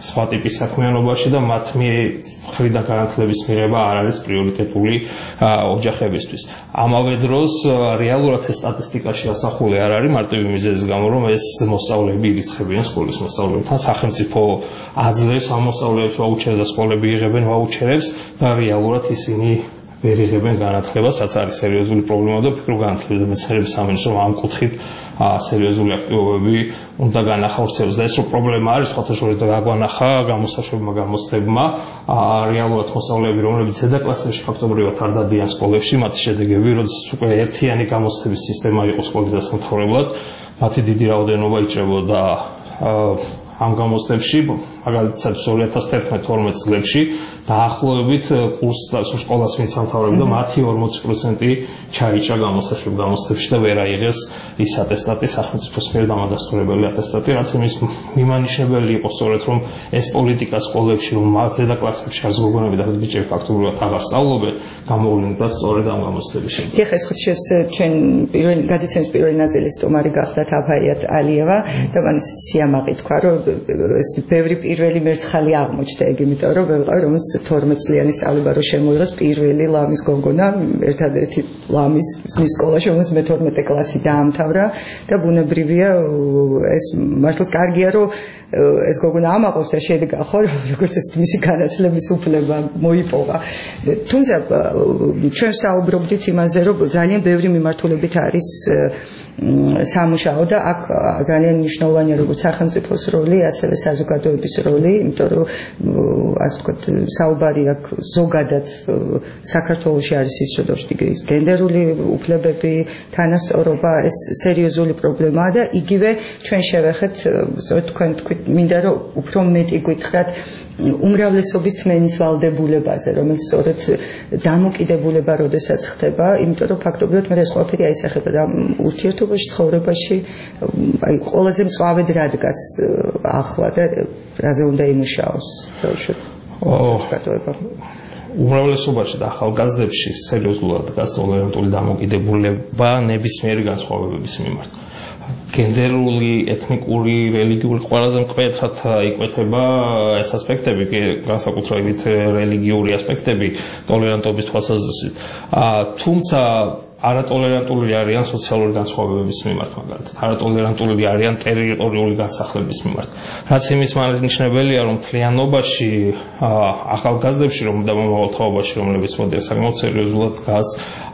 სხვა ტიპის საქმიანობაში და მათ მხრიდან განათლების მიღება არ არის პრიორიტეტული ოჯახებისთვის. ამავე დროს რეალურად ეს სტატისტიკაში ასახული არ არის მარტივი მიზეზის გამო, რომ ეს მოსწავლეები ირიცხებიან სკოლის მოსწავლეებთან, სახელმწიფო აძლევს ამ მოსწავლეებს ვაუჩერს და სკოლები იღებენ ვაუჩერებს და რეალურად ისინი ვერ იღებენ განათლებას, რაც არის სერიოზული პრობლემა და ფიქრობ განათლების და მეცნიერების სამინისტრომ ამ კუთხით სერიოზული აქტივობები უნდა განახორციელოს და ეს რო პრობლემა არის სხვათა შორის და გაგვანახა გამოსაშვებმა გამოცდებმა რეალურად მოსწავლეები რომლებიც ზედაკლასებში ფაქტობრივად არ დადიან სკოლებში მათი შედეგები როდესაც უკვე ერთიანი გამოცდების სისტემა იყო სკოლის დასამთავრებლად მათი დიდი რაოდენობა იჭრებოდა ამ გამოცდებში მაგალითად ორი ათას თერთმეტ თორმეტ წლებში დაახლოებით კურსს და სკოლას ვინც ამთავრებდა მათი ორმოცი პროცენტი ჩაიჭრა გამოსაშვებ გამოცდებში და ვერ აიღეს ის ატესტატი სახელმწიფოს მიერ დამადასტურებელი ატესტატი რაც იმის მიმანიშნებელი იყო სწორედ რომ ეს პოლიტიკა სკოლებში რომ ზედაკლასებში არის გოგონები და ბიჭები ფაქტობრივად აღარ სწავლობენ გამოვლინდა სწორედ ამ გამოცდების შემდეგ. ეხლა ეს ხუთშეს ჩვენ პირველი გადაცემის პირველი ნაწილის სტუმარი გახდათ აფაიათ ალიევა და მან სიამაყი თქვა რომ ეს ბევრი პირველი მერცხალი აღმოჩნდა ეგ იმიტომ რომ ვიყავ რომელიც თორმეტ წლიანი სწავლება რო შემოიღეს პირველი ლამის გოგონა ერთადერთი ლამის მის სკოლაში რომელიც მეთორმეტე კლასი დაამთავრა და ბუნებრივია ეს მართლაც კარგია რომ ეს გოგონა ამაყობს და შედგა ხო როგორც ეს მისი განათლების უფლება მოიპოვა თუმცა ჩვენ საუბრობდით იმაზე რომ ძალიან ბევრი მიმართულებით არის სამუშაო და აქ ძალიან მნიშვნელოვანია როგორც სახელმწიფოს როლი, ასევე საზოგადოების როლი, იმიტომ რომ ასე ვთქვათ, საუბარი აქ ზოგადად საქართველოში არის ის რომ გენდერული უფლებები, თანასწორობა ეს სერიოზული პრობლემაა და იგივე ჩვენ შევეხეთ, სწორედ თქვენ თქვით, მინდა რომ უფრო მეტი გითხრათ უმრავლესობის თმენის ვალდებულებაზე, რომელიც სწორედ დამოკიდებულება როდესაც ხდება, იმიტომ რომ ფაქტობრივად მე ეს ყველაფერი აისახება და ურთიერთობაში, ცხოვრებაში, აი ყველაზე მწვავედ რა დგას ახლა და რაზე უნდა იმუშაოს. უმრავლესობაში და ახალგაზრდებში სერიოზულად დგას ტოლერანტული დამოკიდებულება ნებისმიერი განსხვავებების მიმართ. გენდერული, ეთნიკური, რელიგიური ყველაზე მკვეთრად იკვეთება ეს ასპექტები, განსაკუთრებით რელიგიური ასპექტები ტოლერანტობის თვალსაზრისით. თუმცა არატოლერანტული არიან სოციალური განსხვავებების მიმართ, მაგალითად, არატოლერანტული არიან ტერიტორიული განსახლების მიმართ. რაც იმის მანიშნებელია, რომ მთლიანობაში ახალგაზრდებში, რომ და მომავალ თაობაში, რომლებიც მოდიან საკმაოდ სერიოზულად დგას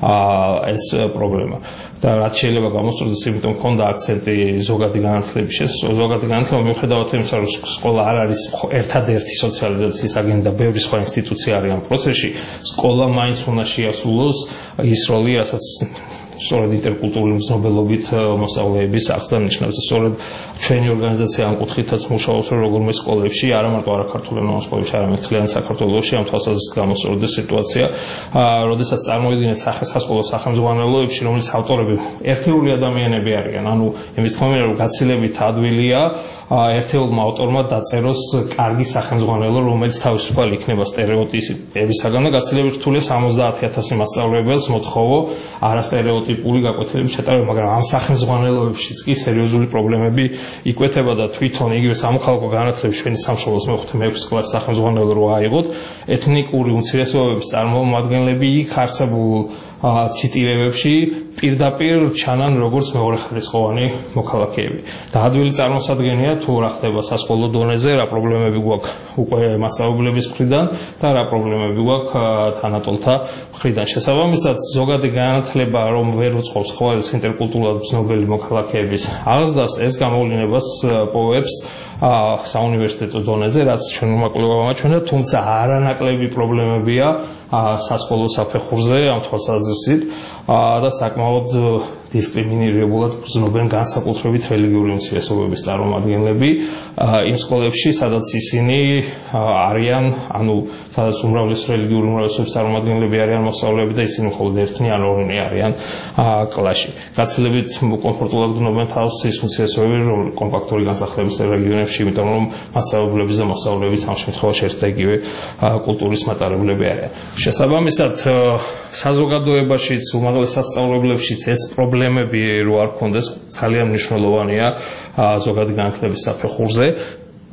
ეს პრობლემა. და რაც შეიძლება გამოსწორდეს, იმიტომ ჰქონდა აქცენტი ზოგადი განათლების შესაძლებლად, ზოგადი განათლება მიუხედავად იმისა, რომ სკოლა არ არის ერთადერთი სოციალიზაციის აგენტი და ბევრი სხვა ინსტიტუცია არის ამ პროცესში, სკოლა მაინც უნდა შეასრულოს ის როლი, რასაც სწორედ ინტერკულტურული მზნობელობით მოსწავლეების აღსდა ნიშნავს. სწორედ ჩვენი ორგანიზაცია ამ კუთხითაც მუშაობს, რომ როგორმე სკოლებში, არა მარტო არაქართულენოვან სკოლებში, არამედ მთლიან საქართველოში ამ თვალსაზრისით გამოსწორდეს სიტუაცია, როდესაც წარმოიდგინეთ სასკოლო სახელმძღვანელოებში, რომლის ავტორები ერთეული ადამიანები არიან, ანუ იმის თქმა უნდა, რომ გაცილებით ადვილია ერთეულმა ავტორმა დაწეროს კარგი სახელმძღვანელო, რომელიც თავისუფალი იქნება სტერეოტიპებისაგან და გაცილებით რთულია სამოცდაათი ათასი მასწავლებელს მოთხოვო არასტერეოტიპული გაკვეთილების ჩატარება, მაგრამ ამ სახელმძღვანელოებშიც კი სერიოზული პრობლემები იკვეთება და თვითონ იგივე სამოქალაქო განათლების ჩვენი სამშობლოს მეხუთე მეექვსე კლასის სახელმძღვანელო რო აიღოთ, ეთნიკური უმცირესობების წარმომადგენლები იქ არსებულ ციტირებებში პირდაპირ ჩანან როგორც მეორეხარისხოვანი მოქალაქეები. და ადვილი წარმოსადგენია თუ რა ხდება სასკოლო დონეზე, რა პრობლემები გვაქვს უკვე მასწავლებლების მხრიდან და რა პრობლემები გვაქვს თანატოლთა მხრიდან. შესაბამისად, ზოგადი განათლება რომ ვერ უწყობს ხვალის ინტერკულტურულად ცნობილი მოქალაქეების აღზრდას, ეს გამოვლინებას პოვებს საუნივერსიტეტო დონეზე, რაც ჩვენ უმაკლებად ამაჩვენებთ, თუმცა არანაკლები პრობლემებია სასკოლო საფეხურზე ამ თვალსაზრისით და საკმაოდ დისკრიმინირებულად გრძნობენ განსაკუთრებით რელიგიური უმცირესობების წარმომადგენლები იმ სკოლებში, სადაც ისინი არიან, ანუ სადაც უმრავლეს რელიგიური უმრავლესობის წარმომადგენლები არიან მოსწავლეები და ისინი მხოლოდ ერთნი ან ორნი არიან კლასში. გაცილებით კომფორტულად გრძნობენ თავს ის უმცირესობები, რომ კომპაქტური განსახლების რეგიონებში, იმიტომ რომ მასწავლებლების და მოსწავლეების ამ შემთხვევაში ერთ და იგივე კულტურის მატარებლები არიან. შესაბამისად, საზოგადოებაშიც, უმაღლეს სასწავლებლებშიც ეს პრობლემები რო არ ქონდეს, ძალიან მნიშვნელოვანია ზოგადი განათლების საფეხურზე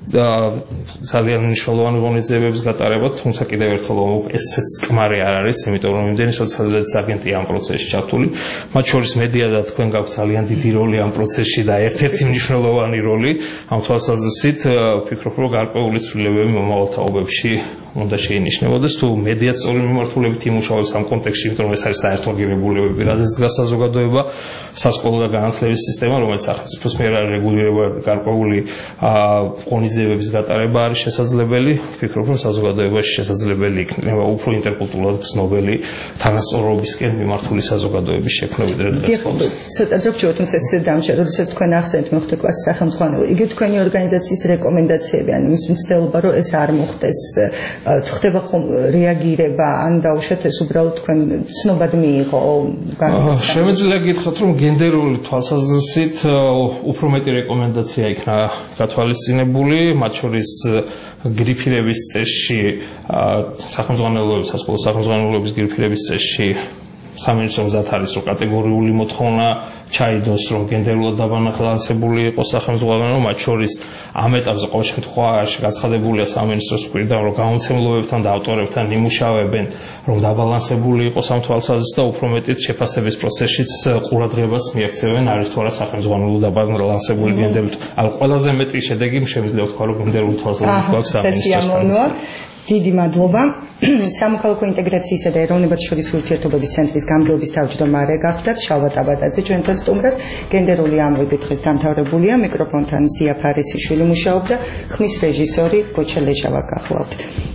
ძალიან მნიშვნელოვანი ღონისძიებების გატარება, თუმცა კიდევ ერთხელ ესეც კმარი არ არის, იმიტომ რომ იმდენი სოციალიზაციის აგენტია ამ პროცესში ჩართული, მათ შორის მედია და თქვენ გაქვთ ძალიან დიდი როლი ამ პროცესში და ერთ-ერთი მნიშვნელოვანი როლი. ამ თვალსაზრისით ვფიქრობ, რომ გარკვეული ცვლილებები მომავალ თაობებში უნდა შეინიშნებოდეს, თუ მედია სწორი მიმართულებით იმუშავებს ამ კონტექსტში, იმიტომ რომ ეს არის საერთო ღირებულებები, რაზეც დგას საზოგადოება, სასკოლო და განათლების სისტემა, რომელიც სახელმწიფოს მიერ არის რეგულირებული, გარკვეული ღონისძიებების გატარება არის შესაძლებელი. ვფიქრობ, რომ საზოგადოებაში შესაძლებელი იქნება უფრო ინტერკულტურულად ცნობილი თანასწორობისკენ მიმართული საზოგადოების შექმნა ვიდრე დღეს. ცოტა დროშო თუმცა ეს დამჭერ, როდესაც თქვენ ახსენეთ მოხდა კლასის სახელმძღვანელო, იგი თქვენი ორგანიზაციის რეკომენდაციები, ანუ ის მცდელობა, რომ ეს არ მოხდეს, ხდება ხომ რეაგირება, ან დაუშვათ ეს უბრალოდ თქვენ ცნობად მიიღო? შემეძლია გითხრათ, რომ გენდერული თვალსაზრისით უფრო მეტი რეკომენდაცია იქნა გათვალისწინებული, მათ შორის გრიფირების წესში, სახელმძღვანელოების, სასკოლო სახელმძღვანელოების გრიფირების წესში სამინისტრო მზად არის, რომ კატეგორიული მოთხოვნა ჩაიდოს, რომ გენდერულად დაბალანსებული იყოს სახელმძღვანელო, მათ შორის ამ ეტაპზე ყოველ შემთხვევაში გაცხადებულია სამინისტროს მხრიდან, რომ გამომცემლობებთან და ავტორებთან იმუშავებენ, რომ დაბალანსებული იყოს ამ თვალსაზრისით და უფრო მეტიც შეფასების პროცესშიც ყურადღებას მიექცევენ, არის თუ არა სახელმძღვანელო დაბალანსებული გენდერული. ანუ ყველაზე მეტი შედეგი შემიძლია ვთქვა, რომ გენდერული თვალსაზრისით გვაქვს სამინისტროსთან. დიდი მადლობა. სამოქალაქო ინტეგრაციისა და ეროვნებად შორის ურთიერთობების ცენტრის გამგეობის თავმჯდომარე გახდათ შალვა ტაბატაძე ჩვენთან სტუმრად. გენდერული ამბები დღეს დამთავრებულია. მიკროფონთან ზია ფარისიშვილი მუშაობდა, ხმის რეჟისორი გოჩა ლეჟავა გახლავთ.